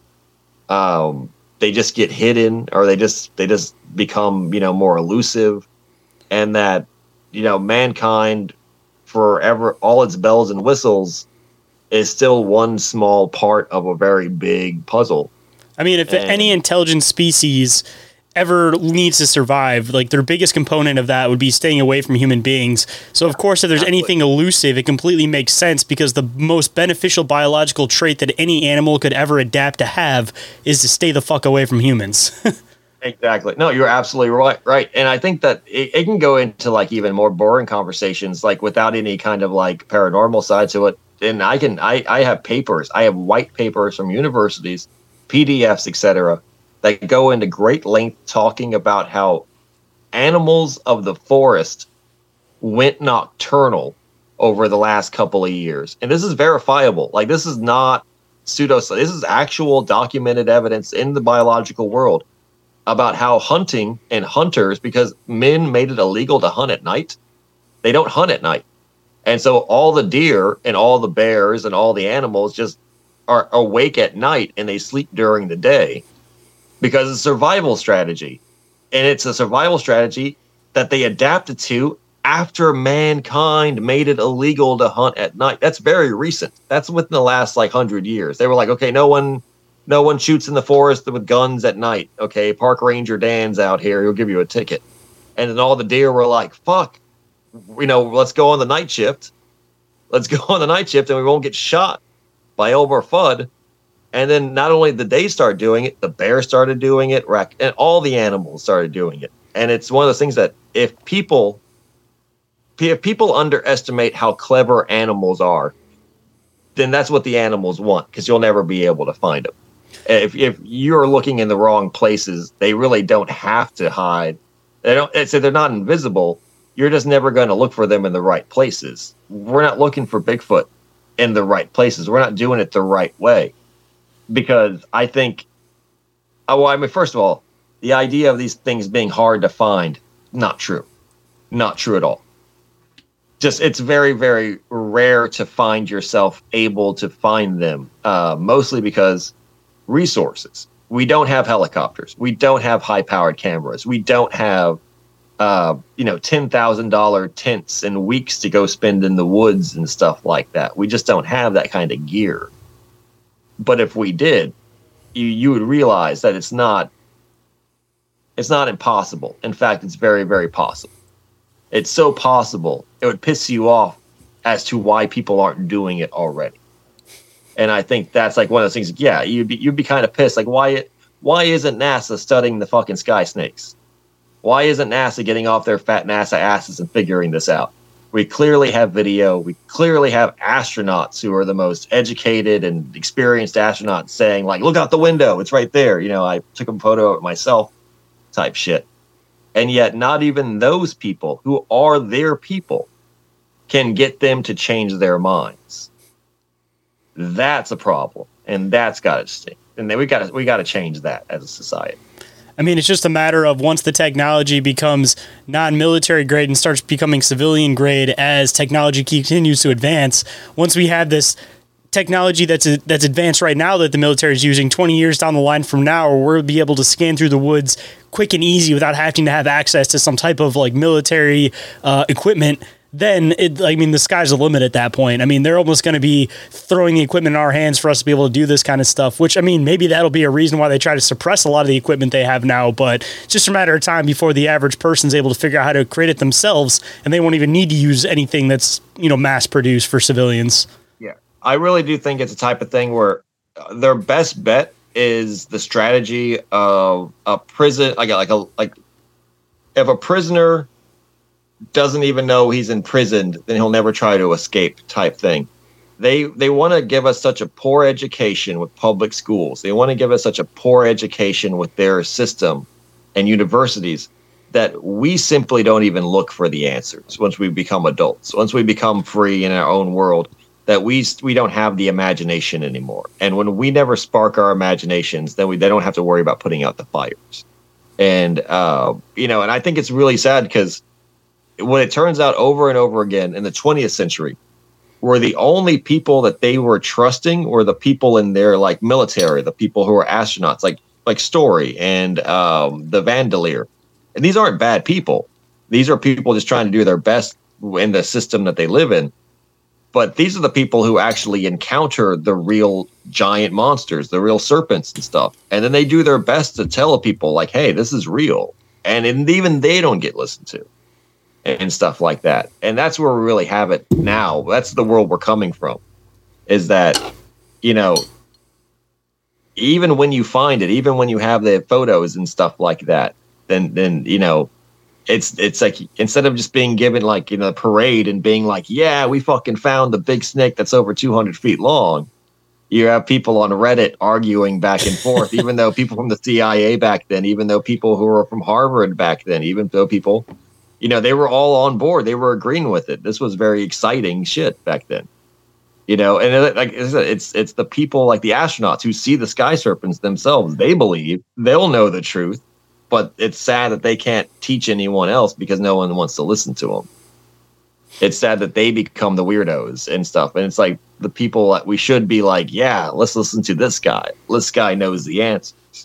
[SPEAKER 6] They just get hidden, or they just become, you know, more elusive, and that, you know, mankind, forever, all its bells and whistles, is still one small part of a very big puzzle.
[SPEAKER 5] I mean, if any intelligent species ever needs to survive, like, their biggest component of that would be staying away from human beings. So, of course, if there's anything elusive, it completely makes sense, because the most beneficial biological trait that any animal could ever adapt to have is to stay the fuck away from humans.
[SPEAKER 6] Exactly. No, you're absolutely right. And I think that it can go into, like, even more boring conversations, like, without any kind of, like, paranormal side to it. And I have papers. I have white papers from universities, PDFs, etc., that go into great length talking about how animals of the forest went nocturnal over the last couple of years. And this is verifiable. Like, this is not this is actual documented evidence in the biological world about how hunting and hunters, because men made it illegal to hunt at night, they don't hunt at night. And so all the deer and all the bears and all the animals just are awake at night, and they sleep during the day because it's a survival strategy. And it's a survival strategy that they adapted to after mankind made it illegal to hunt at night. That's very recent. That's within the last, like, 100 years. They were like, okay, no one shoots in the forest with guns at night. Okay, Park Ranger Dan's out here. He'll give you a ticket. And then all the deer were like, fuck, you know, let's go on the night shift. Let's go on the night shift, and we won't get shot by Elmer Fudd. And then not only did they start doing it, the bear started doing it, and all the animals started doing it. And it's one of those things that if people underestimate how clever animals are, then that's what the animals want, because you'll never be able to find them. If you're looking in the wrong places, they really don't have to hide. They're not invisible. You're just never going to look for them in the right places. We're not looking for Bigfoot in the right places. We're not doing it the right way. Because I think, first of all, the idea of these things being hard to find, not true. Not true at all. Just, it's very, very rare to find yourself able to find them, mostly because resources. We don't have helicopters. We don't have high-powered cameras. We don't have, $10,000 tents and weeks to go spend in the woods and stuff like that. We just don't have that kind of gear. But if we did, you would realize that it's not It's not impossible. In fact, it's very, very possible. It's so possible, it would piss you off as to why people aren't doing it already. And I think that's like one of those things. Yeah, you'd be kind of pissed. Like, why isn't NASA studying the fucking sky snakes? Why isn't NASA getting off their fat NASA asses and figuring this out? We clearly have video. We clearly have astronauts who are the most educated and experienced astronauts saying, like, look out the window. It's right there. I took a photo of it myself type shit. And yet not even those people who are their people can get them to change their minds. That's a problem. And that's got to stink. And then we got to change that as a society.
[SPEAKER 5] I mean, it's just a matter of once the technology becomes non-military grade and starts becoming civilian grade as technology continues to advance. Once we have this technology that's advanced right now that the military is using 20 years down the line from now, where we'll be able to scan through the woods quick and easy without having to have access to some type of like military equipment, then the sky's the limit at that point. I mean, they're almost going to be throwing the equipment in our hands for us to be able to do this kind of stuff, which, I mean, maybe that'll be a reason why they try to suppress a lot of the equipment they have now, but it's just a matter of time before the average person's able to figure out how to create it themselves, and they won't even need to use anything that's, mass produced for civilians.
[SPEAKER 6] Yeah. I really do think it's a type of thing where their best bet is the strategy of a prison, if a prisoner doesn't even know he's imprisoned, then he'll never try to escape type thing. They want to give us such a poor education with public schools. They want to give us such a poor education with their system and universities that we simply don't even look for the answers once we become adults, once we become free in our own world, that we don't have the imagination anymore. And when we never spark our imaginations, then they don't have to worry about putting out the fires. And, and I think it's really sad because when it turns out over and over again in the 20th century, were the only people that they were trusting were the people in their like military, the people who were astronauts, like Story and the Vandalier. And these aren't bad people. These are people just trying to do their best in the system that they live in. But these are the people who actually encounter the real giant monsters, the real serpents and stuff. And then they do their best to tell people like, hey, this is real. And even they don't get listened to. And stuff like that. And that's where we really have it now. That's the world we're coming from. Is that, even when you find it, even when you have the photos and stuff like that, then it's like, instead of just being given like, a parade and being like, yeah, we fucking found the big snake that's over 200 feet long. You have people on Reddit arguing back and forth, even though people from the CIA back then, even though people who were from Harvard back then, even though people, they were all on board. They were agreeing with it. This was very exciting shit back then. And like it's the people like the astronauts who see the sky serpents themselves. They believe they'll know the truth, but it's sad that they can't teach anyone else because no one wants to listen to them. It's sad that they become the weirdos and stuff. And it's like the people that we should be like, yeah, let's listen to this guy. This guy knows the answers.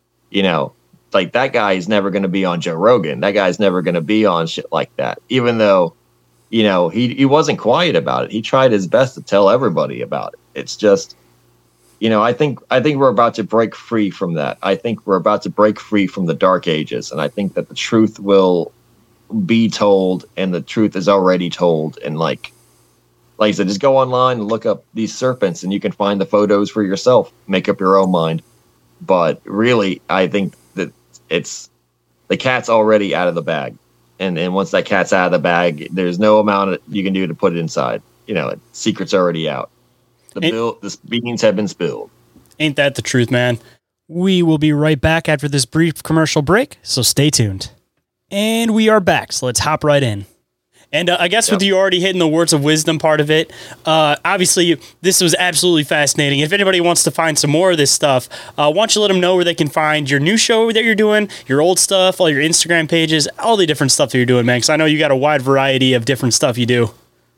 [SPEAKER 6] Like that guy is never going to be on Joe Rogan. That guy's never going to be on shit like that. Even though, he wasn't quiet about it. He tried his best to tell everybody about it. It's just, I think we're about to break free from that. I think we're about to break free from the dark ages. And I think that the truth will be told, and the truth is already told. And like I said, just go online and look up these serpents and you can find the photos for yourself, make up your own mind. But really, I think that it's the cat's already out of the bag. And once that cat's out of the bag, there's no amount you can do to put it inside. Secret's already out. The beans have been spilled.
[SPEAKER 5] Ain't that the truth, man? We will be right back after this brief commercial break, so stay tuned. And we are back, so let's hop right in. And I guess with you already hitting the words of wisdom part of it, obviously this was absolutely fascinating. If anybody wants to find some more of this stuff, why don't you let them know where they can find your new show that you're doing, your old stuff, all your Instagram pages, all the different stuff that you're doing, man, because I know you got a wide variety of different stuff you do.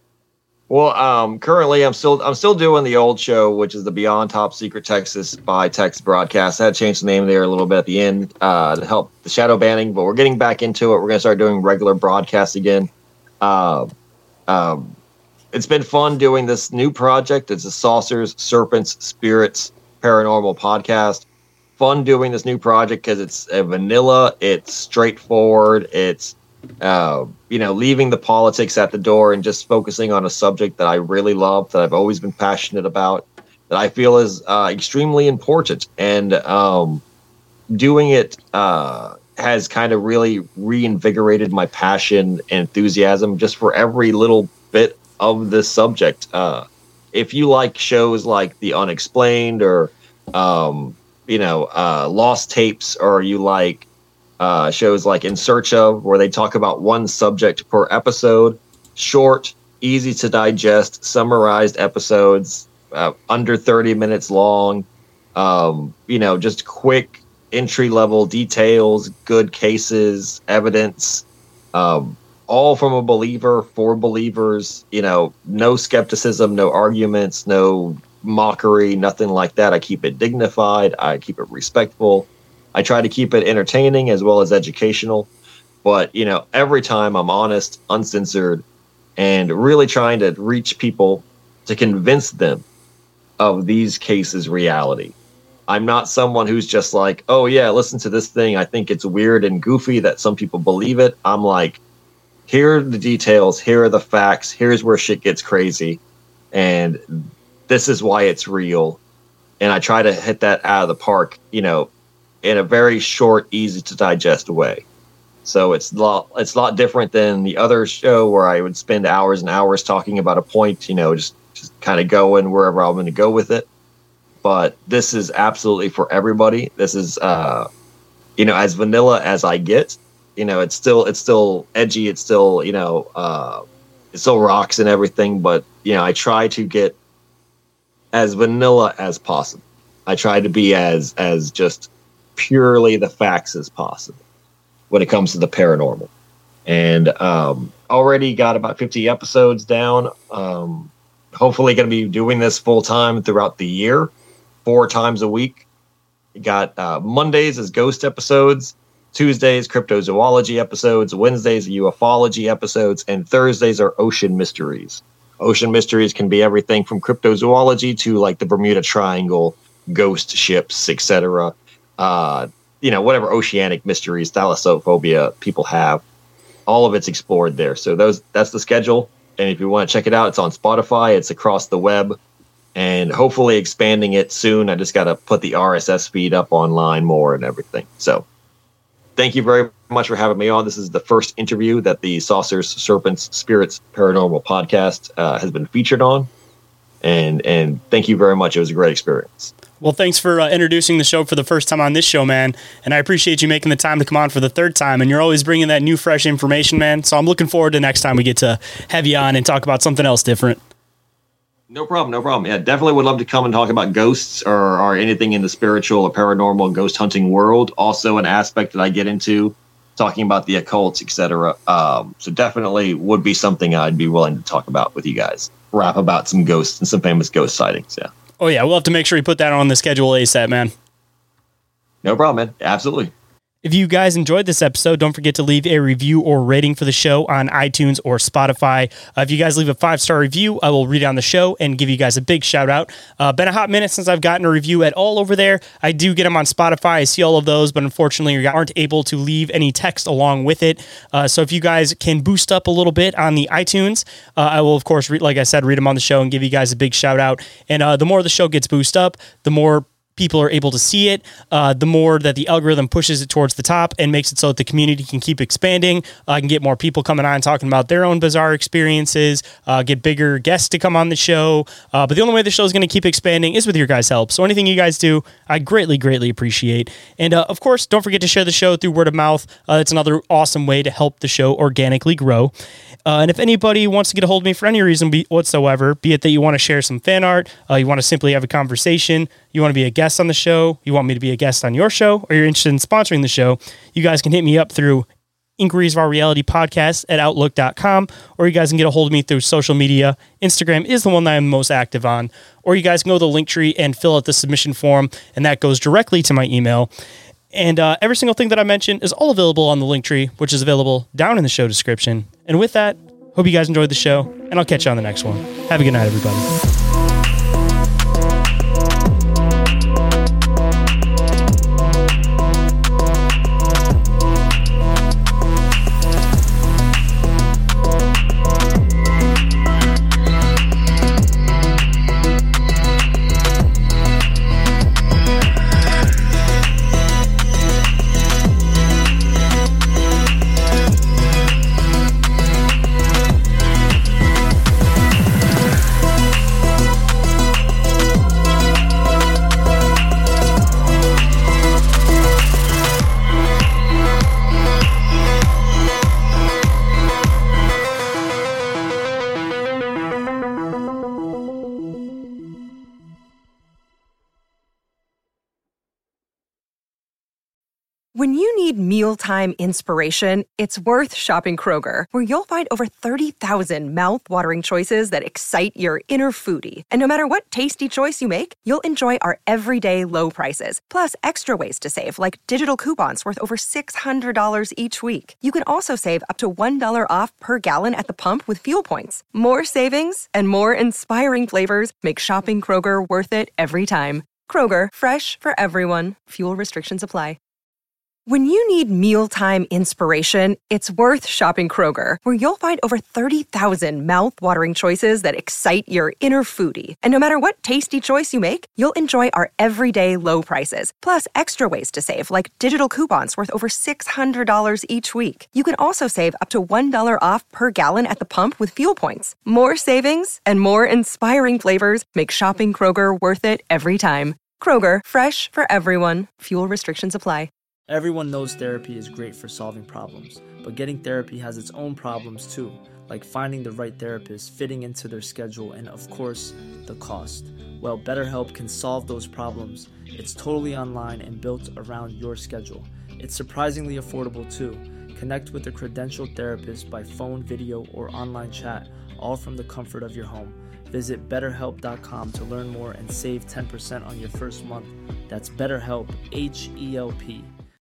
[SPEAKER 6] Well, currently I'm still doing the old show, which is the Beyond Top Secret Texas by Tex broadcast. I had to change the name there a little bit at the end to help the shadow banning, but we're getting back into it. We're going to start doing regular broadcasts again. It's been fun doing this new project. It's a Saucers, Serpents, Spirits, Paranormal podcast. fun doing this new project because it's vanilla, it's straightforward, it's leaving the politics at the door and just focusing on a subject that I really love, that I've always been passionate about, that I feel is extremely important. And doing it has kind of really reinvigorated my passion and enthusiasm just for every little bit of this subject. If you like shows like The Unexplained or Lost Tapes, or you like shows like In Search Of, where they talk about one subject per episode, short, easy to digest, summarized episodes, under 30 minutes long, just quick entry-level details, good cases, evidence, all from a believer for believers, no skepticism, no arguments, no mockery, nothing like that. I keep it dignified. I keep it respectful. I try to keep it entertaining as well as educational. But, every time I'm honest, uncensored, and really trying to reach people to convince them of these cases' reality. I'm not someone who's just like, oh, yeah, listen to this thing. I think it's weird and goofy that some people believe it. I'm like, here are the details. Here are the facts. Here's where shit gets crazy. And this is why it's real. And I try to hit that out of the park, in a very short, easy to digest way. So it's a lot different than the other show where I would spend hours and hours talking about a point, just kind of going wherever I'm going to go with it. But this is absolutely for everybody. This is, as vanilla as I get. It's still edgy. It's still, it still rocks and everything. But I try to get as vanilla as possible. I try to be as just purely the facts as possible when it comes to the paranormal. And already got about 50 episodes down. Hopefully going to be doing this full time throughout the year, 4 times a week. You got Mondays as ghost episodes, Tuesdays cryptozoology episodes, Wednesdays ufology episodes, and Thursdays are ocean mysteries. Ocean mysteries can be everything from cryptozoology to like the Bermuda Triangle, ghost ships, etc. Whatever oceanic mysteries, thalassophobia people have, all of it's explored there. So that's the schedule. And if you want to check it out, it's on Spotify. It's across the web, and hopefully expanding it soon. I just got to put the RSS feed up online more and everything. So thank you very much for having me on. This is the first interview that the Saucers, Serpents, Spirits Paranormal podcast has been featured on. And thank you very much. It was a great experience.
[SPEAKER 5] Well, thanks for introducing the show for the first time on this show, man. And I appreciate you making the time to come on for the third time. And you're always bringing that new, fresh information, man. So I'm looking forward to next time we get to have you on and talk about something else different.
[SPEAKER 6] No problem. Yeah, definitely would love to come and talk about ghosts or anything in the spiritual or paranormal ghost hunting world. Also an aspect that I get into, talking about the occult, etc. So definitely would be something I'd be willing to talk about with you guys. Rap about some ghosts and some famous ghost sightings, yeah.
[SPEAKER 5] Oh, yeah, we'll have to make sure you put that on the schedule ASAP, man.
[SPEAKER 6] No problem, man. Absolutely.
[SPEAKER 5] If you guys enjoyed this episode, don't forget to leave a review or rating for the show on iTunes or Spotify. If you guys leave a 5-star review, I will read it on the show and give you guys a big shout out. Been a hot minute since I've gotten a review at all over there. I do get them on Spotify. I see all of those, but unfortunately you aren't able to leave any text along with it. So if you guys can boost up a little bit on the iTunes, I will, of course, like I said, read them on the show and give you guys a big shout out. And the more the show gets boosted up, the more people are able to see it, the more that the algorithm pushes it towards the top and makes it so that the community can keep expanding. I can get more people coming on talking about their own bizarre experiences, get bigger guests to come on the show. But the only way the show is going to keep expanding is with your guys' help. So anything you guys do, I greatly, greatly appreciate. And of course, don't forget to share the show through word of mouth. It's another awesome way to help the show organically grow. And if anybody wants to get a hold of me for any reason whatsoever, be it that you want to share some fan art, you want to simply have a conversation, you want to be a guest on the show, you want me to be a guest on your show, or you're interested in sponsoring the show, you guys can hit me up through Inquiries of Our Reality Podcast at Outlook.com, or you guys can get a hold of me through social media. Instagram is the one that I'm most active on, or you guys can go to the Linktree and fill out the submission form, and that goes directly to my email. And every single thing that I mentioned is all available on the Linktree, which is available down in the show description. And with that, hope you guys enjoyed the show, and I'll catch you on the next one. Have a good night, everybody.
[SPEAKER 2] When you need mealtime inspiration, it's worth shopping Kroger, where you'll find over 30,000 mouth-watering choices that excite your inner foodie. And no matter what tasty choice you make, you'll enjoy our everyday low prices, plus extra ways to save, like digital coupons worth over $600 each week. You can also save up to $1 off per gallon at the pump with fuel points. More savings and more inspiring flavors make shopping Kroger worth it every time. Kroger, fresh for everyone. Fuel restrictions apply. When you need mealtime inspiration, it's worth shopping Kroger, where you'll find over 30,000 mouth-watering choices that excite your inner foodie. And no matter what tasty choice you make, you'll enjoy our everyday low prices, plus extra ways to save, like digital coupons worth over $600 each week. You can also save up to $1 off per gallon at the pump with fuel points. More savings and more inspiring flavors make shopping Kroger worth it every time. Kroger, fresh for everyone. Fuel restrictions apply.
[SPEAKER 10] Everyone knows therapy is great for solving problems, but getting therapy has its own problems too, like finding the right therapist, fitting into their schedule, and of course, the cost. Well, BetterHelp can solve those problems. It's totally online and built around your schedule. It's surprisingly affordable too. Connect with a credentialed therapist by phone, video, or online chat, all from the comfort of your home. Visit BetterHelp.com to learn more and save 10% on your first month. That's BetterHelp, H-E-L-P.